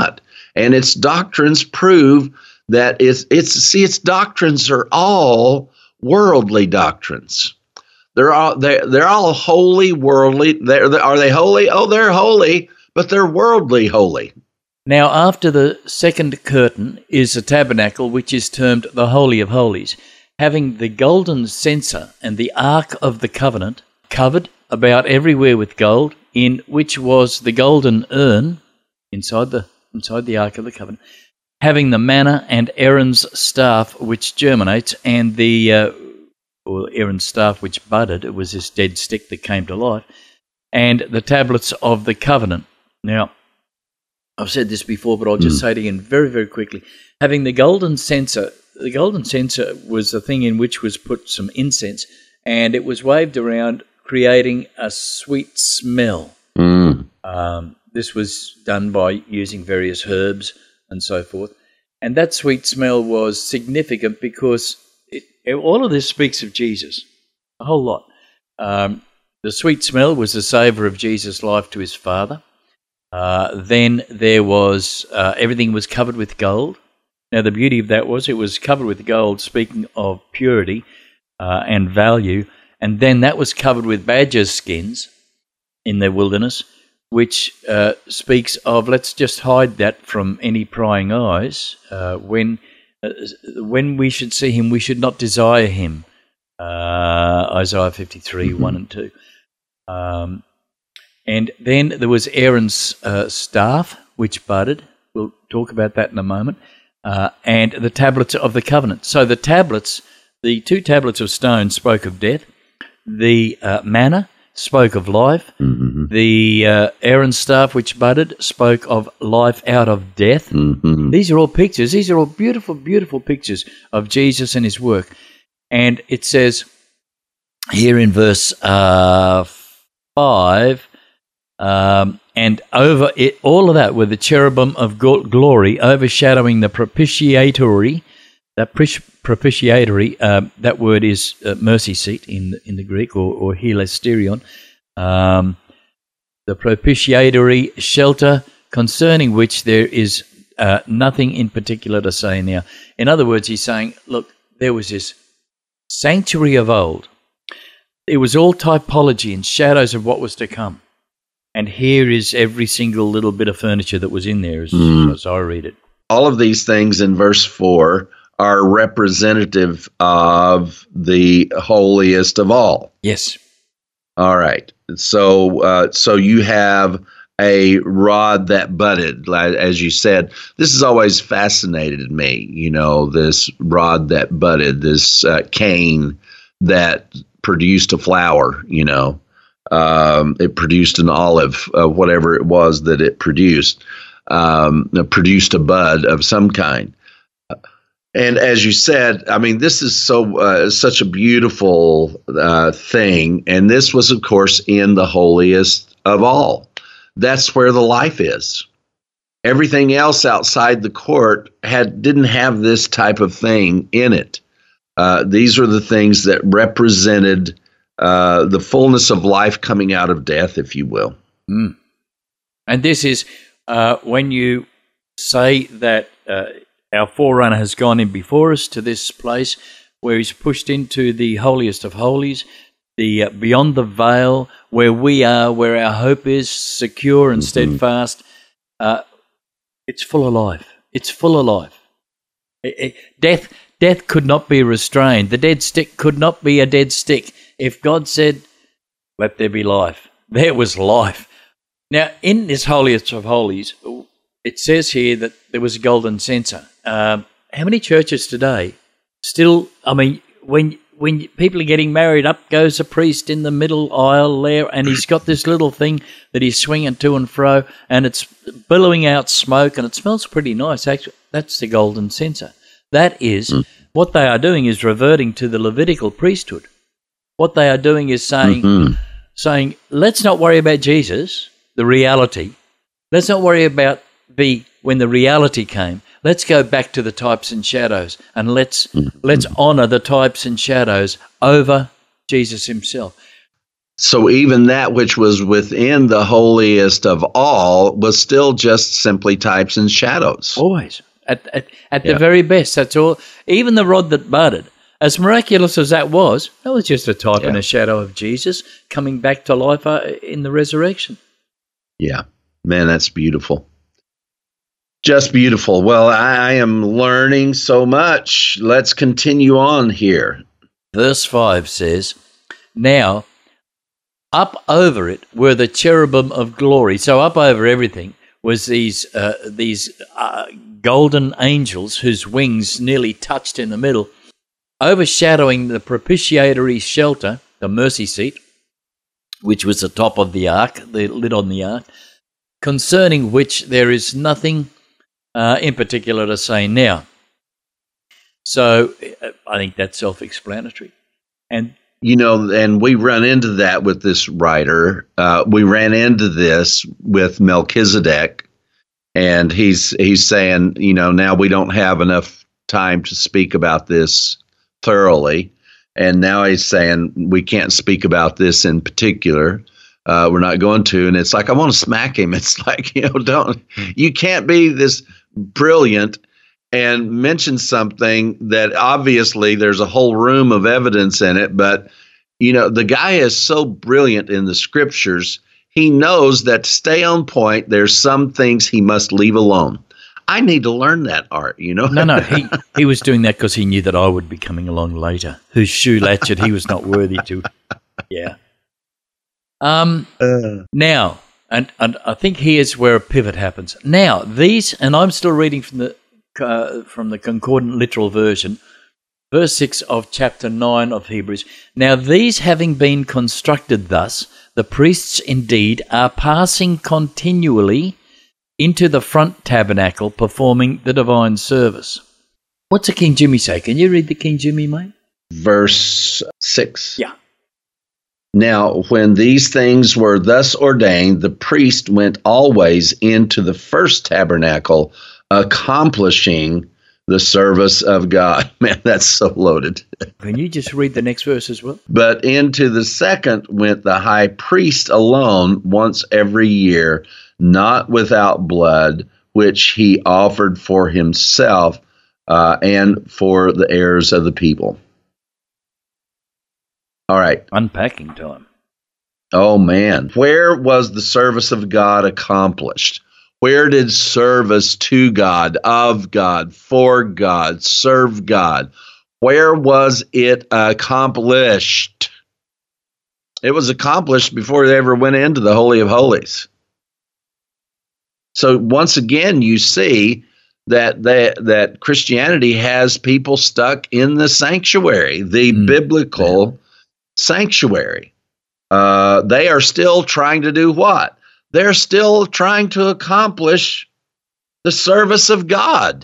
and its doctrines prove that its doctrines are all worldly doctrines. They're all holy, worldly. Are they holy? Oh, they're holy, but they're worldly holy. Now, after the second curtain is the tabernacle, which is termed the Holy of Holies, having the golden censer and the Ark of the Covenant covered about everywhere with gold, in which was the golden urn inside the Ark of the Covenant, having the manna and Aaron's staff which germinates, and Aaron's staff which budded. It was this dead stick that came to life, and the tablets of the covenant. Now, I've said this before, but I'll just say it again very, very quickly. Having the golden censer was the thing in which was put some incense, and it was waved around, creating a sweet smell. This was done by using various herbs and so forth. And that sweet smell was significant because all of this speaks of Jesus, a whole lot. The sweet smell was the savour of Jesus' life to his Father. Then there was, everything was covered with gold. Now the beauty of that was it was covered with gold, speaking of purity and value. And then that was covered with badger skins in the wilderness, which speaks of, let's just hide that from any prying eyes. When we should see him, we should not desire him. Isaiah 53, 1 and 2. And then there was Aaron's staff, which budded. We'll talk about that in a moment. And the tablets of the covenant. So the tablets, the two tablets of stone spoke of death. The manna spoke of life. The Aaron's staff, which budded, spoke of life out of death. These are all pictures. These are all beautiful, beautiful pictures of Jesus and his work. And it says here in verse 5, and over it, all of that were the cherubim of glory overshadowing the propitiatory. That propitiatory, that word is mercy seat in the Greek, or hilasterion. The propitiatory shelter, concerning which there is nothing in particular to say now. In other words, he's saying, look, there was this sanctuary of old. It was all typology and shadows of what was to come. And here is every single little bit of furniture that was in there, as I read it. All of these things in verse 4 are representative of the holiest of all. Yes. All right. So you have a rod that budded, as you said. This has always fascinated me, this rod that budded, this cane that produced a flower, it produced an olive, whatever it was that it produced a bud of some kind. And as you said, I mean, this is such a beautiful thing. And this was, of course, in the holiest of all. That's where the life is. Everything else outside the court didn't have this type of thing in it. These are the things that represented the fullness of life coming out of death, if you will. And this is when you say that our forerunner has gone in before us to this place where he's pushed into the holiest of holies, the beyond the veil, where we are, where our hope is secure and steadfast. It's full of life. It's full of life. Death could not be restrained. The dead stick could not be a dead stick. If God said, let there be life, there was life. Now, in this holiest of holies, it says here that there was a golden censer. How many churches today still, I mean, when people are getting married, up goes a priest in the middle aisle there, and he's got this little thing that he's swinging to and fro, and it's billowing out smoke, and it smells pretty nice. Actually, that's the golden censer. That is, what they are doing is reverting to the Levitical priesthood. What they are doing is saying, let's not worry about Jesus, the reality. Let's not worry about when the reality came. Let's go back to the types and shadows, and let's honour the types and shadows over Jesus himself. So even that which was within the holiest of all was still just simply types and shadows. Always. At the very best, that's all. Even the rod that budded, as miraculous as that was just a type and a shadow of Jesus coming back to life in the resurrection. Yeah. Man, that's beautiful. Just beautiful. Well, I am learning so much. Let's continue on here. Verse 5 says, "Now, up over it were the cherubim of glory." So up over everything was these golden angels whose wings nearly touched in the middle, overshadowing the propitiatory shelter, the mercy seat, which was the top of the ark, the lid on the ark, concerning which there is nothing in particular to say now. So I think that's self-explanatory. And and we run into that with this writer. We ran into this with Melchizedek, and he's saying, now we don't have enough time to speak about this thoroughly, and now he's saying we can't speak about this in particular. We're not going to, and it's like I want to smack him. It's like you can't be this brilliant and mention something that obviously there's a whole room of evidence in it. But, the guy is so brilliant in the scriptures. He knows that to stay on point, there's some things he must leave alone. I need to learn that art, No, he was doing that because he knew that I would be coming along later, whose shoe latchet he was not worthy to. Yeah. Now, and I think here's where a pivot happens. Now, these, and I'm still reading from the Concordant Literal Version, verse 6 of chapter 9 of Hebrews. "Now these having been constructed thus, the priests indeed are passing continually into the front tabernacle, performing the divine service." What's the King Jimmy say? Can you read the King Jimmy, mate? Verse 6. Yeah. "Now, when these things were thus ordained, the priest went always into the first tabernacle, accomplishing the service of God." Man, that's so loaded. Can you just read the next verse as well? "But into the second went the high priest alone once every year, not without blood, which he offered for himself and for the heirs of the people." All right. Unpacking time. Oh, man. Where was the service of God accomplished? Where did service to God, of God, for God, serve God? Where was it accomplished? It was accomplished before they ever went into the Holy of Holies. So once again, you see that Christianity has people stuck in the sanctuary, the biblical sanctuary. They are still trying to do what? They're still trying to accomplish the service of God.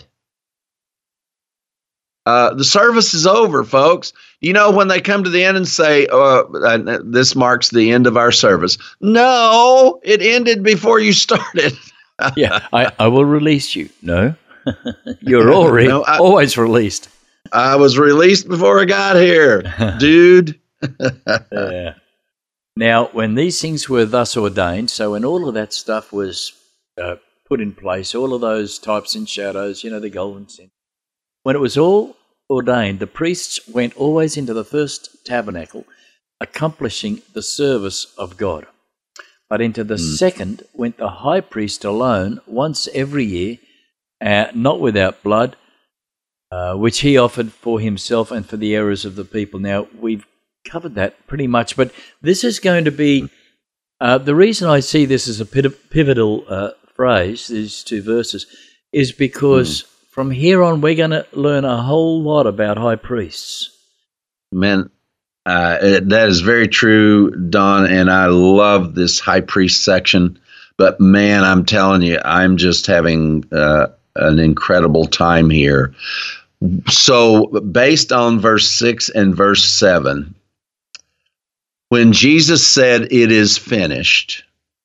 The service is over, folks. When they come to the end and say, this marks the end of our service. No, it ended before you started. Yeah, I will release you. No, you're already always released. I was released before I got here, dude. Yeah. Now, when these things were thus ordained, so when all of that stuff was put in place, all of those types and shadows, the golden sin, when it was all ordained, the priests went always into the first tabernacle, accomplishing the service of God. But into the second went the high priest alone once every year, not without blood, which he offered for himself and for the errors of the people. Now, we've covered that pretty much, but this is going to be the reason I see this as a pivotal phrase, these two verses, is because from here on we're going to learn a whole lot about high priests. Man, that is very true, Don, and I love this high priest section. But man, I'm telling you, I'm just having an incredible time here. So based on verse 6 and verse 7, when Jesus said, "It is finished,"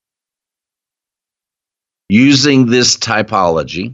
using this typology,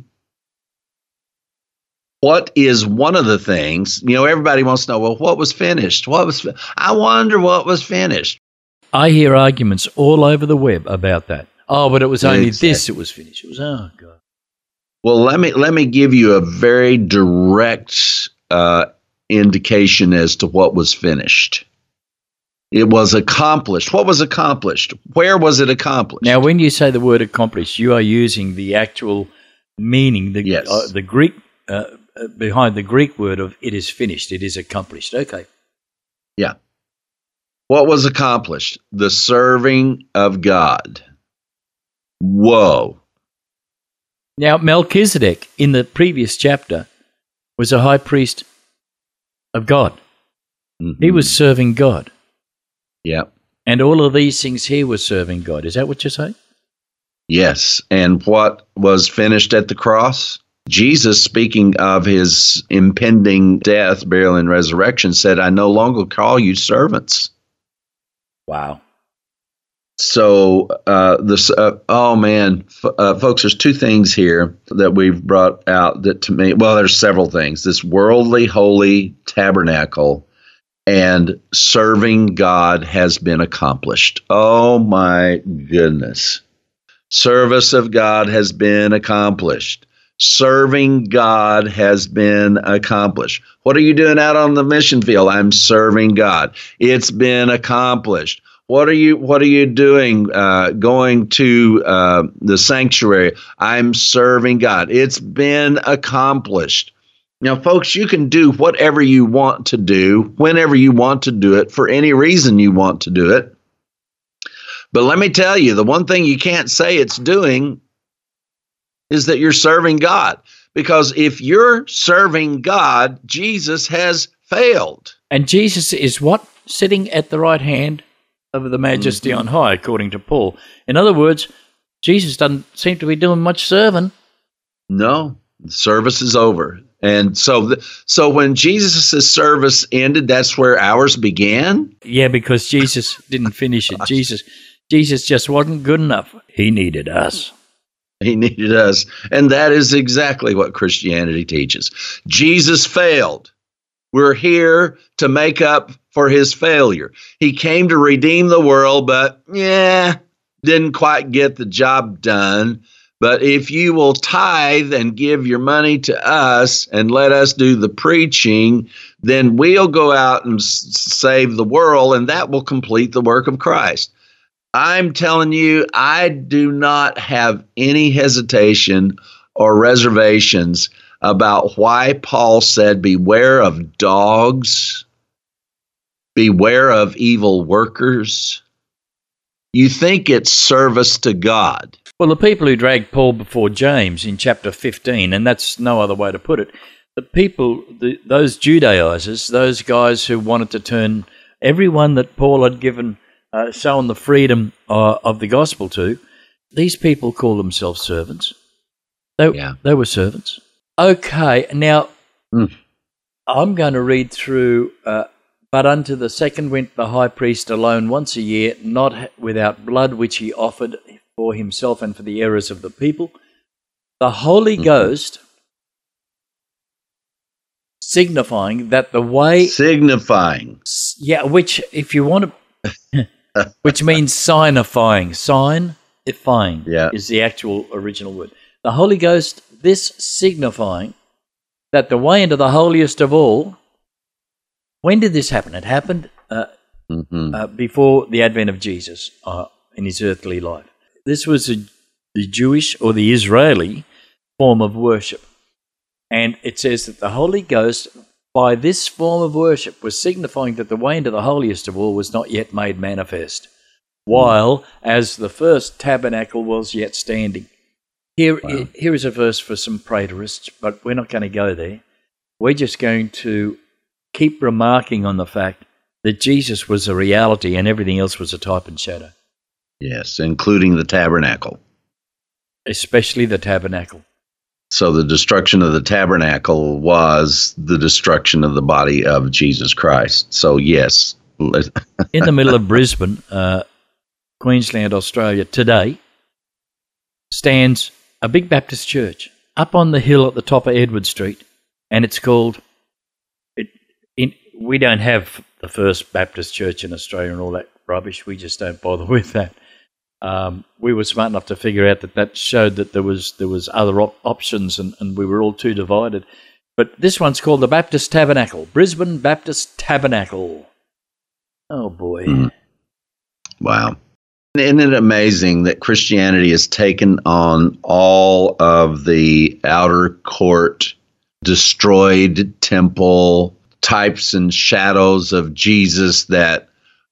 what is one of the things, everybody wants to know, well, what was finished? I wonder what was finished. I hear arguments all over the web about that. Oh, but it was only this, it was finished. It was, oh, God. Well, let me give you a very direct indication as to what was finished. It was accomplished. What was accomplished? Where was it accomplished? Now, when you say the word accomplished, you are using the actual meaning, the Greek behind the Greek word of "it is finished." It is accomplished. Okay. Yeah. What was accomplished? The serving of God. Whoa. Now, Melchizedek, in the previous chapter, was a high priest of God. Mm-hmm. He was serving God. Yeah. And all of these things here were serving God. Is that what you're saying? Yes. And what was finished at the cross? Jesus, speaking of his impending death, burial, and resurrection, said, I no longer call you servants. Wow. So, folks, there's two things here that we've brought out that to me, well, there's several things. This worldly, holy tabernacle and serving God has been accomplished. Oh, my goodness. Service of God has been accomplished. Serving God has been accomplished. What are you doing out on the mission field? I'm serving God. It's been accomplished. What are you doing going to the sanctuary? I'm serving God. It's been accomplished. Now, folks, you can do whatever you want to do, whenever you want to do it, for any reason you want to do it. But let me tell you, the one thing you can't say it's doing is that you're serving God. Because if you're serving God, Jesus has failed. And Jesus is what? Sitting at the right hand of the Majesty on high, according to Paul. In other words, Jesus doesn't seem to be doing much serving. No, the service is over. And so when Jesus' service ended, that's where ours began? Yeah, because Jesus didn't finish it. Jesus just wasn't good enough. He needed us. He needed us. And that is exactly what Christianity teaches. Jesus failed. We're here to make up for his failure. He came to redeem the world, but didn't quite get the job done. But if you will tithe and give your money to us and let us do the preaching, then we'll go out and save the world, and that will complete the work of Christ. I'm telling you, I do not have any hesitation or reservations about why Paul said, beware of dogs, beware of evil workers. You think it's service to God. Well, the people who dragged Paul before James in chapter 15, and that's no other way to put it, the people, those Judaizers, those guys who wanted to turn everyone that Paul had given, shown the freedom of the gospel to, these people call themselves servants. They were servants. Okay, now I'm going to read through, but unto the second went the high priest alone once a year, not without blood, which he offered for himself and for the errors of the people. The Holy Ghost, signifying that the way... Yeah, which, if you want to... which means signifying. Signifying is the actual original word. The Holy Ghost, this signifying that the way into the holiest of all... When did this happen? It happened before the advent of Jesus in his earthly life. This was the Jewish or the Israeli form of worship. And it says that the Holy Ghost, by this form of worship, was signifying that the way into the holiest of all was not yet made manifest, while as the first tabernacle was yet standing. Here is a verse for some preterists, but we're not going to go there. We're just going to keep remarking on the fact that Jesus was a reality and everything else was a type and shadow. Yes, including the tabernacle. Especially the tabernacle. So the destruction of the tabernacle was the destruction of the body of Jesus Christ. So yes. In the middle of Brisbane, Queensland, Australia, today, stands a big Baptist church up on the hill at the top of Edward Street, and it's called... we don't have the first Baptist church in Australia and all that rubbish. We just don't bother with that. We were smart enough to figure out that showed that there was other options, and we were all too divided. But this one's called the Baptist Tabernacle, Brisbane Baptist Tabernacle. Oh, boy. Mm. Wow. Isn't it amazing that Christianity has taken on all of the outer court, destroyed temple types and shadows of Jesus that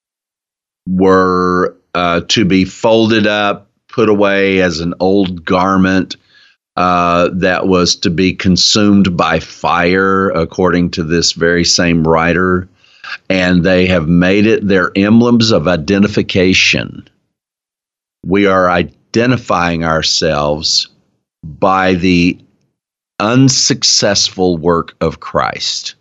were to be folded up, put away as an old garment, that was to be consumed by fire, according to this very same writer. And they have made it their emblems of identification. We are identifying ourselves by the unsuccessful work of Christ.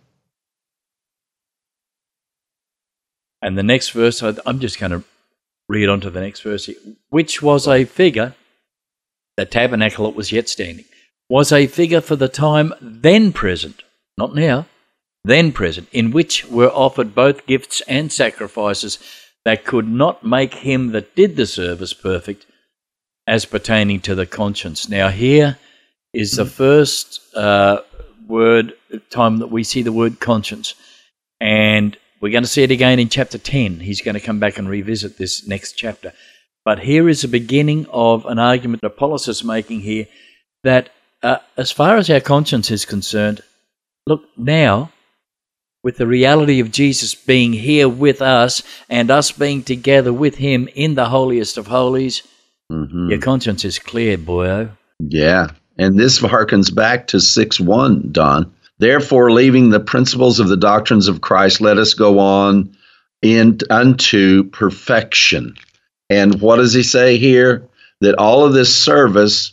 And the next verse, I'm just going to read on to the next verse, which was a figure, the tabernacle that was yet standing, was a figure for the time then present, not now, then present, in which were offered both gifts and sacrifices that could not make him that did the service perfect, as pertaining to the conscience. Now here is the first time that we see the word conscience, and we're going to see it again in chapter 10. He's going to come back and revisit this next chapter. But here is the beginning of an argument that Apollos is making here, that as far as our conscience is concerned, look, now, with the reality of Jesus being here with us and us being together with him in the holiest of holies, your conscience is clear, boyo. Yeah, and this harkens back to 6:1, Don. Therefore, leaving the principles of the doctrines of Christ, let us go on unto perfection. And what does he say here? That all of this service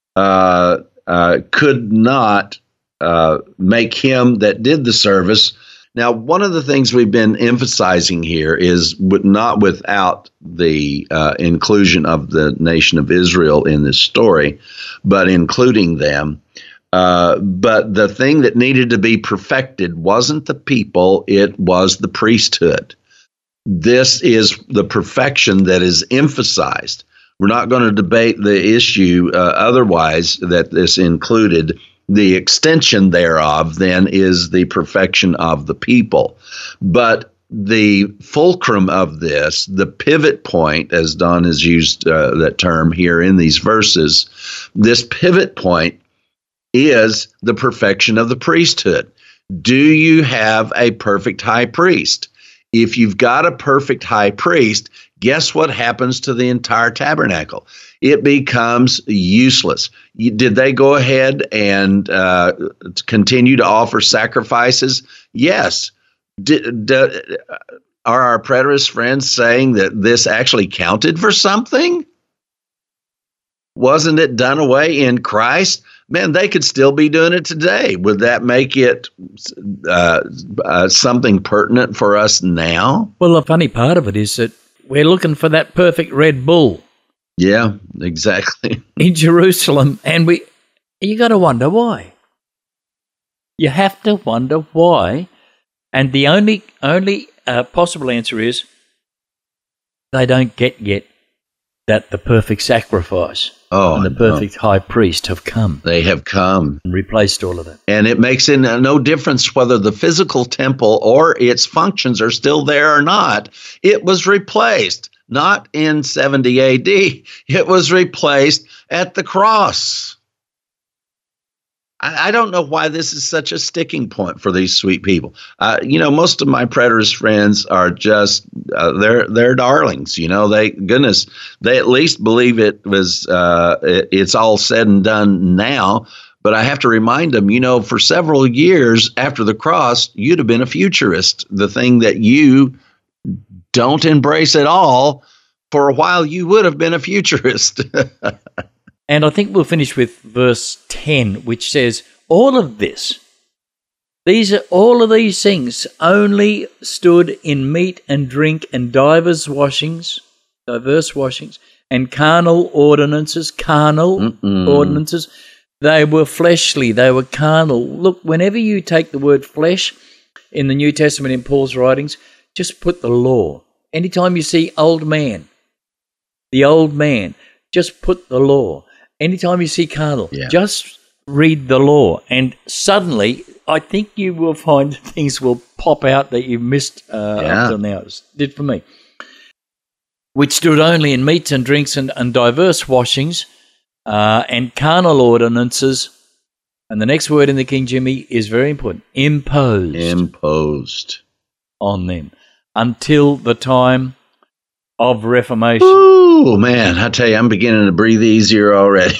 could not make him that did the service. Now, one of the things we've been emphasizing here is not without the inclusion of the nation of Israel in this story, but including them. But the thing that needed to be perfected wasn't the people, it was the priesthood. This is the perfection that is emphasized. We're not going to debate the issue otherwise that this included. The extension thereof then is the perfection of the people. But the fulcrum of this, the pivot point, as Don has used that term here in these verses, this pivot point is the perfection of the priesthood. Do you have a perfect high priest? If you've got a perfect high priest, guess what happens to the entire tabernacle? It becomes useless. Did they go ahead and continue to offer sacrifices? Yes. Are our preterist friends saying that this actually counted for something? Wasn't it done away in Christ? Man, they could still be doing it today. Would that make it something pertinent for us now? Well, the funny part of it is that we're looking for that perfect Red Bull. Yeah, exactly. In Jerusalem, and you got to wonder why. You have to wonder why, and the only possible answer is they don't get yet that the perfect sacrifice and the perfect high priest have come. They have come. And replaced all of that. And it makes no difference whether the physical temple or its functions are still there or not. It was replaced, not in 70 AD. It was replaced at the cross. I don't know why this is such a sticking point for these sweet people. Most of my preterist friends are just they're darlings. They at least believe it was it's all said and done now. But I have to remind them, for several years after the cross, you'd have been a futurist. The thing that you don't embrace at all, for a while you would have been a futurist. And I think we'll finish with verse 10, which says, all of these things only stood in meat and drink and diverse washings, and carnal ordinances. They were fleshly, they were carnal. Look, whenever you take the word flesh in the New Testament in Paul's writings, just put the law. Anytime you see old man, the old man, just put the law. Anytime you see carnal, just read the law. And suddenly, I think you will find things will pop out that you've missed up till now. It did for me. Which stood only in meats and drinks and diverse washings and carnal ordinances. And the next word in the King Jimmy is very important. Imposed on them until the time of Reformation. Ooh, man, I tell you, I'm beginning to breathe easier already.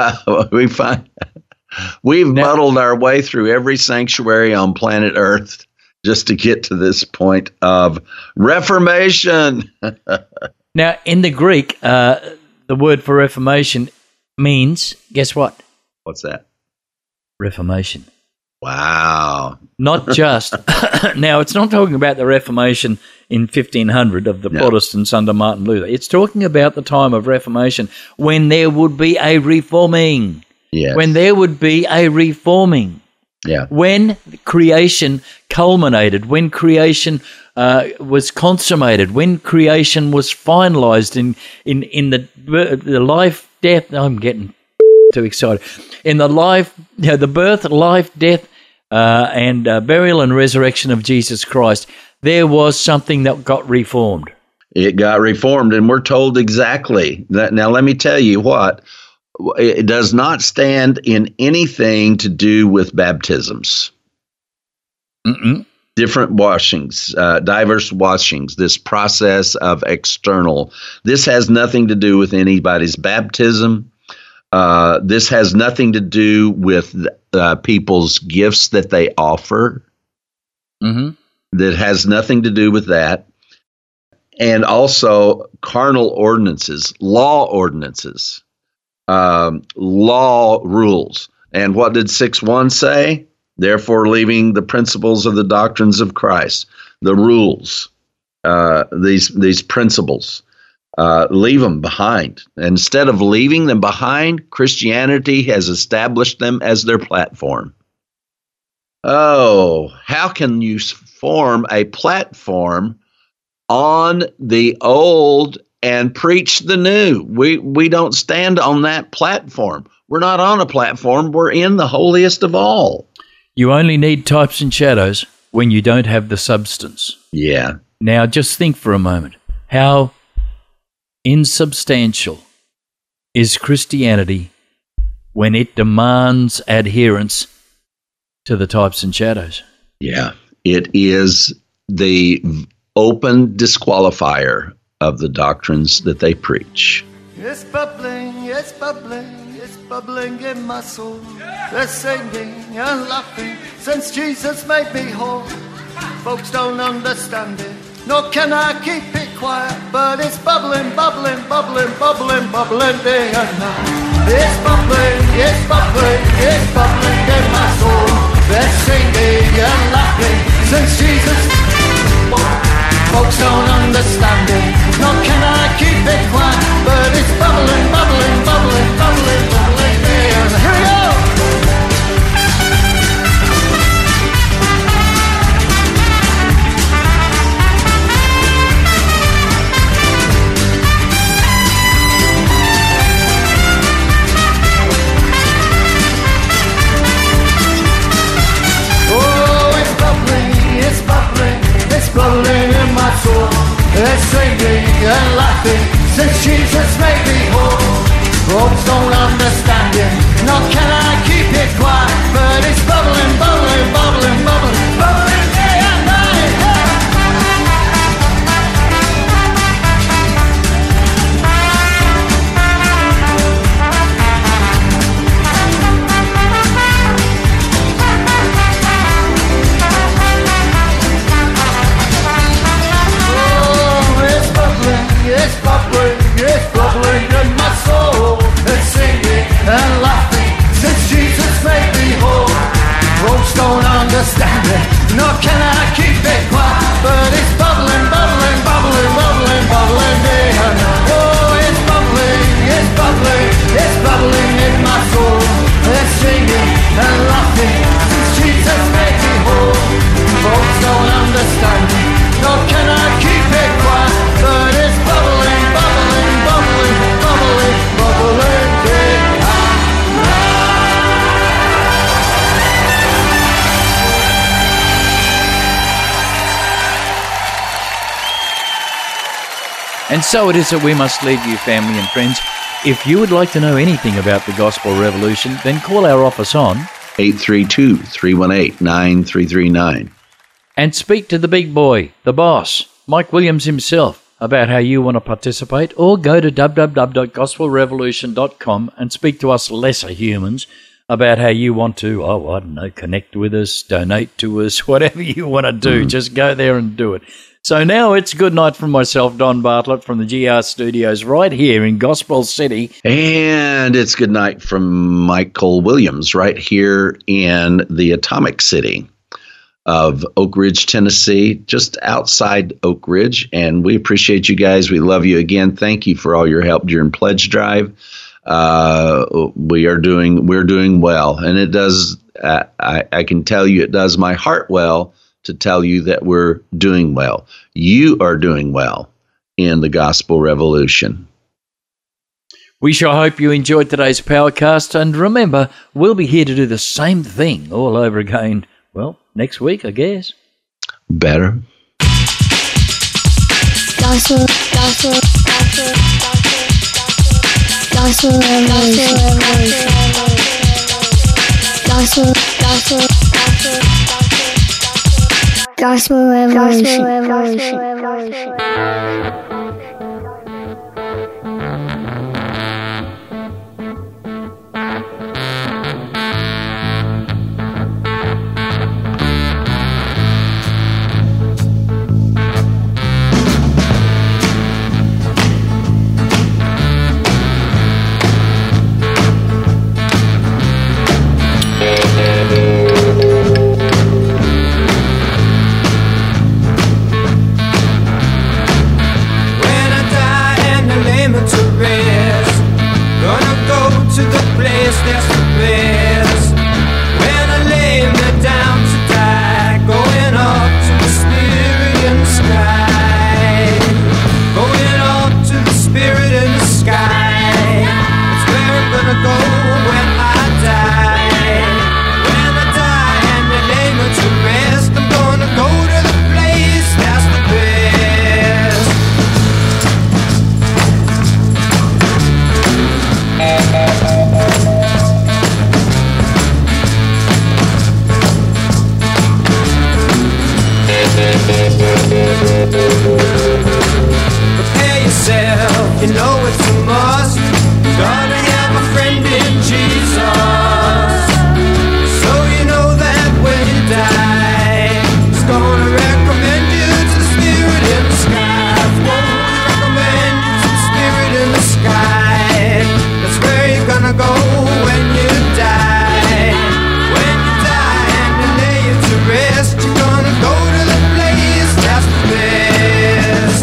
We've muddled our way through every sanctuary on planet Earth just to get to this point of Reformation. Now, in the Greek, the word for Reformation means, guess what? What's that? Reformation. Wow. Not just, now it's not talking about the Reformation in 1500 of the Protestants under Martin Luther. It's talking about the time of Reformation when there would be a reforming. Yes. When there would be a reforming. Yeah. When creation culminated, when creation was consummated, when creation was finalized in the life, death, I'm getting too excited. In the life, the birth, life, death, and burial and resurrection of Jesus Christ, there was something that got reformed. It got reformed, and we're told exactly that. Now, let me tell you what. It does not stand in anything to do with baptisms. Different washings, diverse washings, this process of external. This has nothing to do with anybody's baptism. This has nothing to do with people's gifts that they offer. That has nothing to do with that. And also carnal ordinances, law ordinances. Law rules. And what did 6:1 say? Therefore, leaving the principles of the doctrines of Christ, the rules, these principles, leave them behind. Instead of leaving them behind, Christianity has established them as their platform. Oh, how can you form a platform on the old and preach the new? We don't stand on that platform. We're not on a platform. We're in the holiest of all. You only need types and shadows when you don't have the substance. Yeah. Now, just think for a moment. How insubstantial is Christianity when it demands adherence to the types and shadows? Yeah. It is the open disqualifier of the doctrines that they preach. It's bubbling, it's bubbling, it's bubbling in my soul. They're singing and laughing since Jesus made me whole. Folks don't understand it, nor can I keep it quiet, but it's bubbling, bubbling, bubbling, bubbling, bubbling day and night. It's bubbling, it's bubbling, it's bubbling in my soul. They're singing and laughing since Jesus. Folks don't understand it, nor can I keep it quiet, but it's bubbling, bubbling, bubbling, bubbling, bubbling day and here we go! It's bubbling in my soul. They're singing and laughing since Jesus made me whole. Folks don't understand it, nor can I keep it quiet, but it's bubbling, bubbling, bubbling, bubbling, bubbling day and night. It's bubbling in my soul. It's singing and laughing since Jesus made me whole. Folks don't understand it, nor can I keep it quiet, but it's bubbling, bubbling, bubbling, bubbling, bubbling day and night. Oh, it's bubbling, it's bubbling, it's bubbling in my soul. It's singing and laughing since Jesus made me whole. Folks don't understand it, nor can I keep it quiet, And so it is that we must leave you, family and friends. If you would like to know anything about the Gospel Revolution, then call our office on 832-318-9339. and speak to the big boy, the boss, Mike Williams himself, about how you want to participate, or go to www.gospelrevolution.com and speak to us lesser humans about how you want to, connect with us, donate to us, whatever you want to do. Just go there and do it. So now it's good night from myself, Don Bartlett, from the GR Studios right here in Gospel City. And it's good night from Michael Williams right here in the Atomic City of Oak Ridge, Tennessee, just outside Oak Ridge. And we appreciate you guys. We love you again. Thank you for all your help during Pledge Drive. We're doing well. And it does, I can tell you, it does my heart well to tell you that we're doing well. You are doing well in the Gospel Revolution. We sure hope you enjoyed today's Powercast, and remember, we'll be here to do the same thing all over again, well, next week, I guess. Better. Gospel Revolution. Prepare yourself, you know it's a must. Gonna have a friend in Jesus. So you know that when you die, He's gonna recommend you to the Spirit in the sky. Won't recommend you to the Spirit in the sky. That's where you're gonna go when you die. When you die and you lay you to rest, you're gonna go to the place that's the best.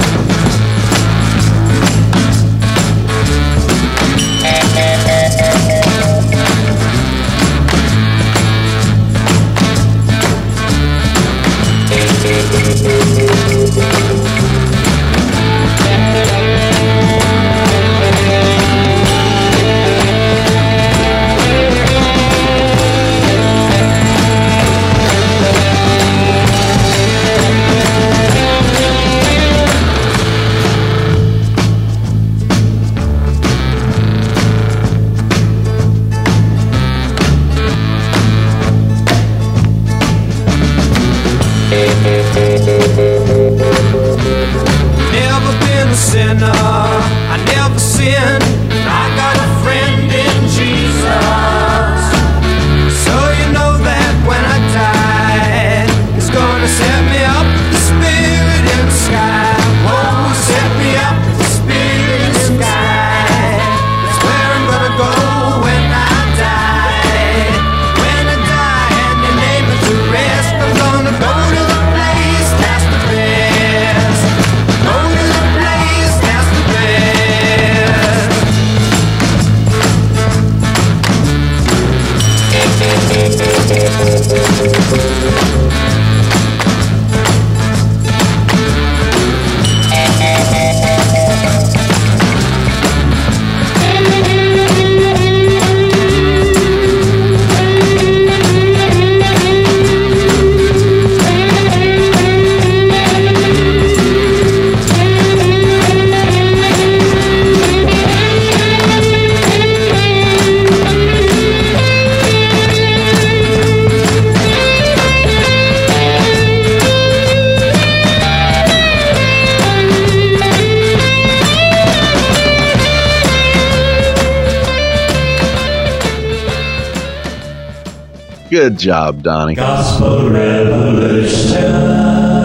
Never been a sinner, I never sinned. I got a friend in Jesus. So you know that when I die, He's gonna set me up with the Spirit in the sky. Oh, set me up with the Spirit in the sky. That's where I'm gonna go when I die. When I die and you lay me to rest, I'm gonna go to the place that's the best. Go to the place that's the best. Good job, Donnie. Gospel Revolution.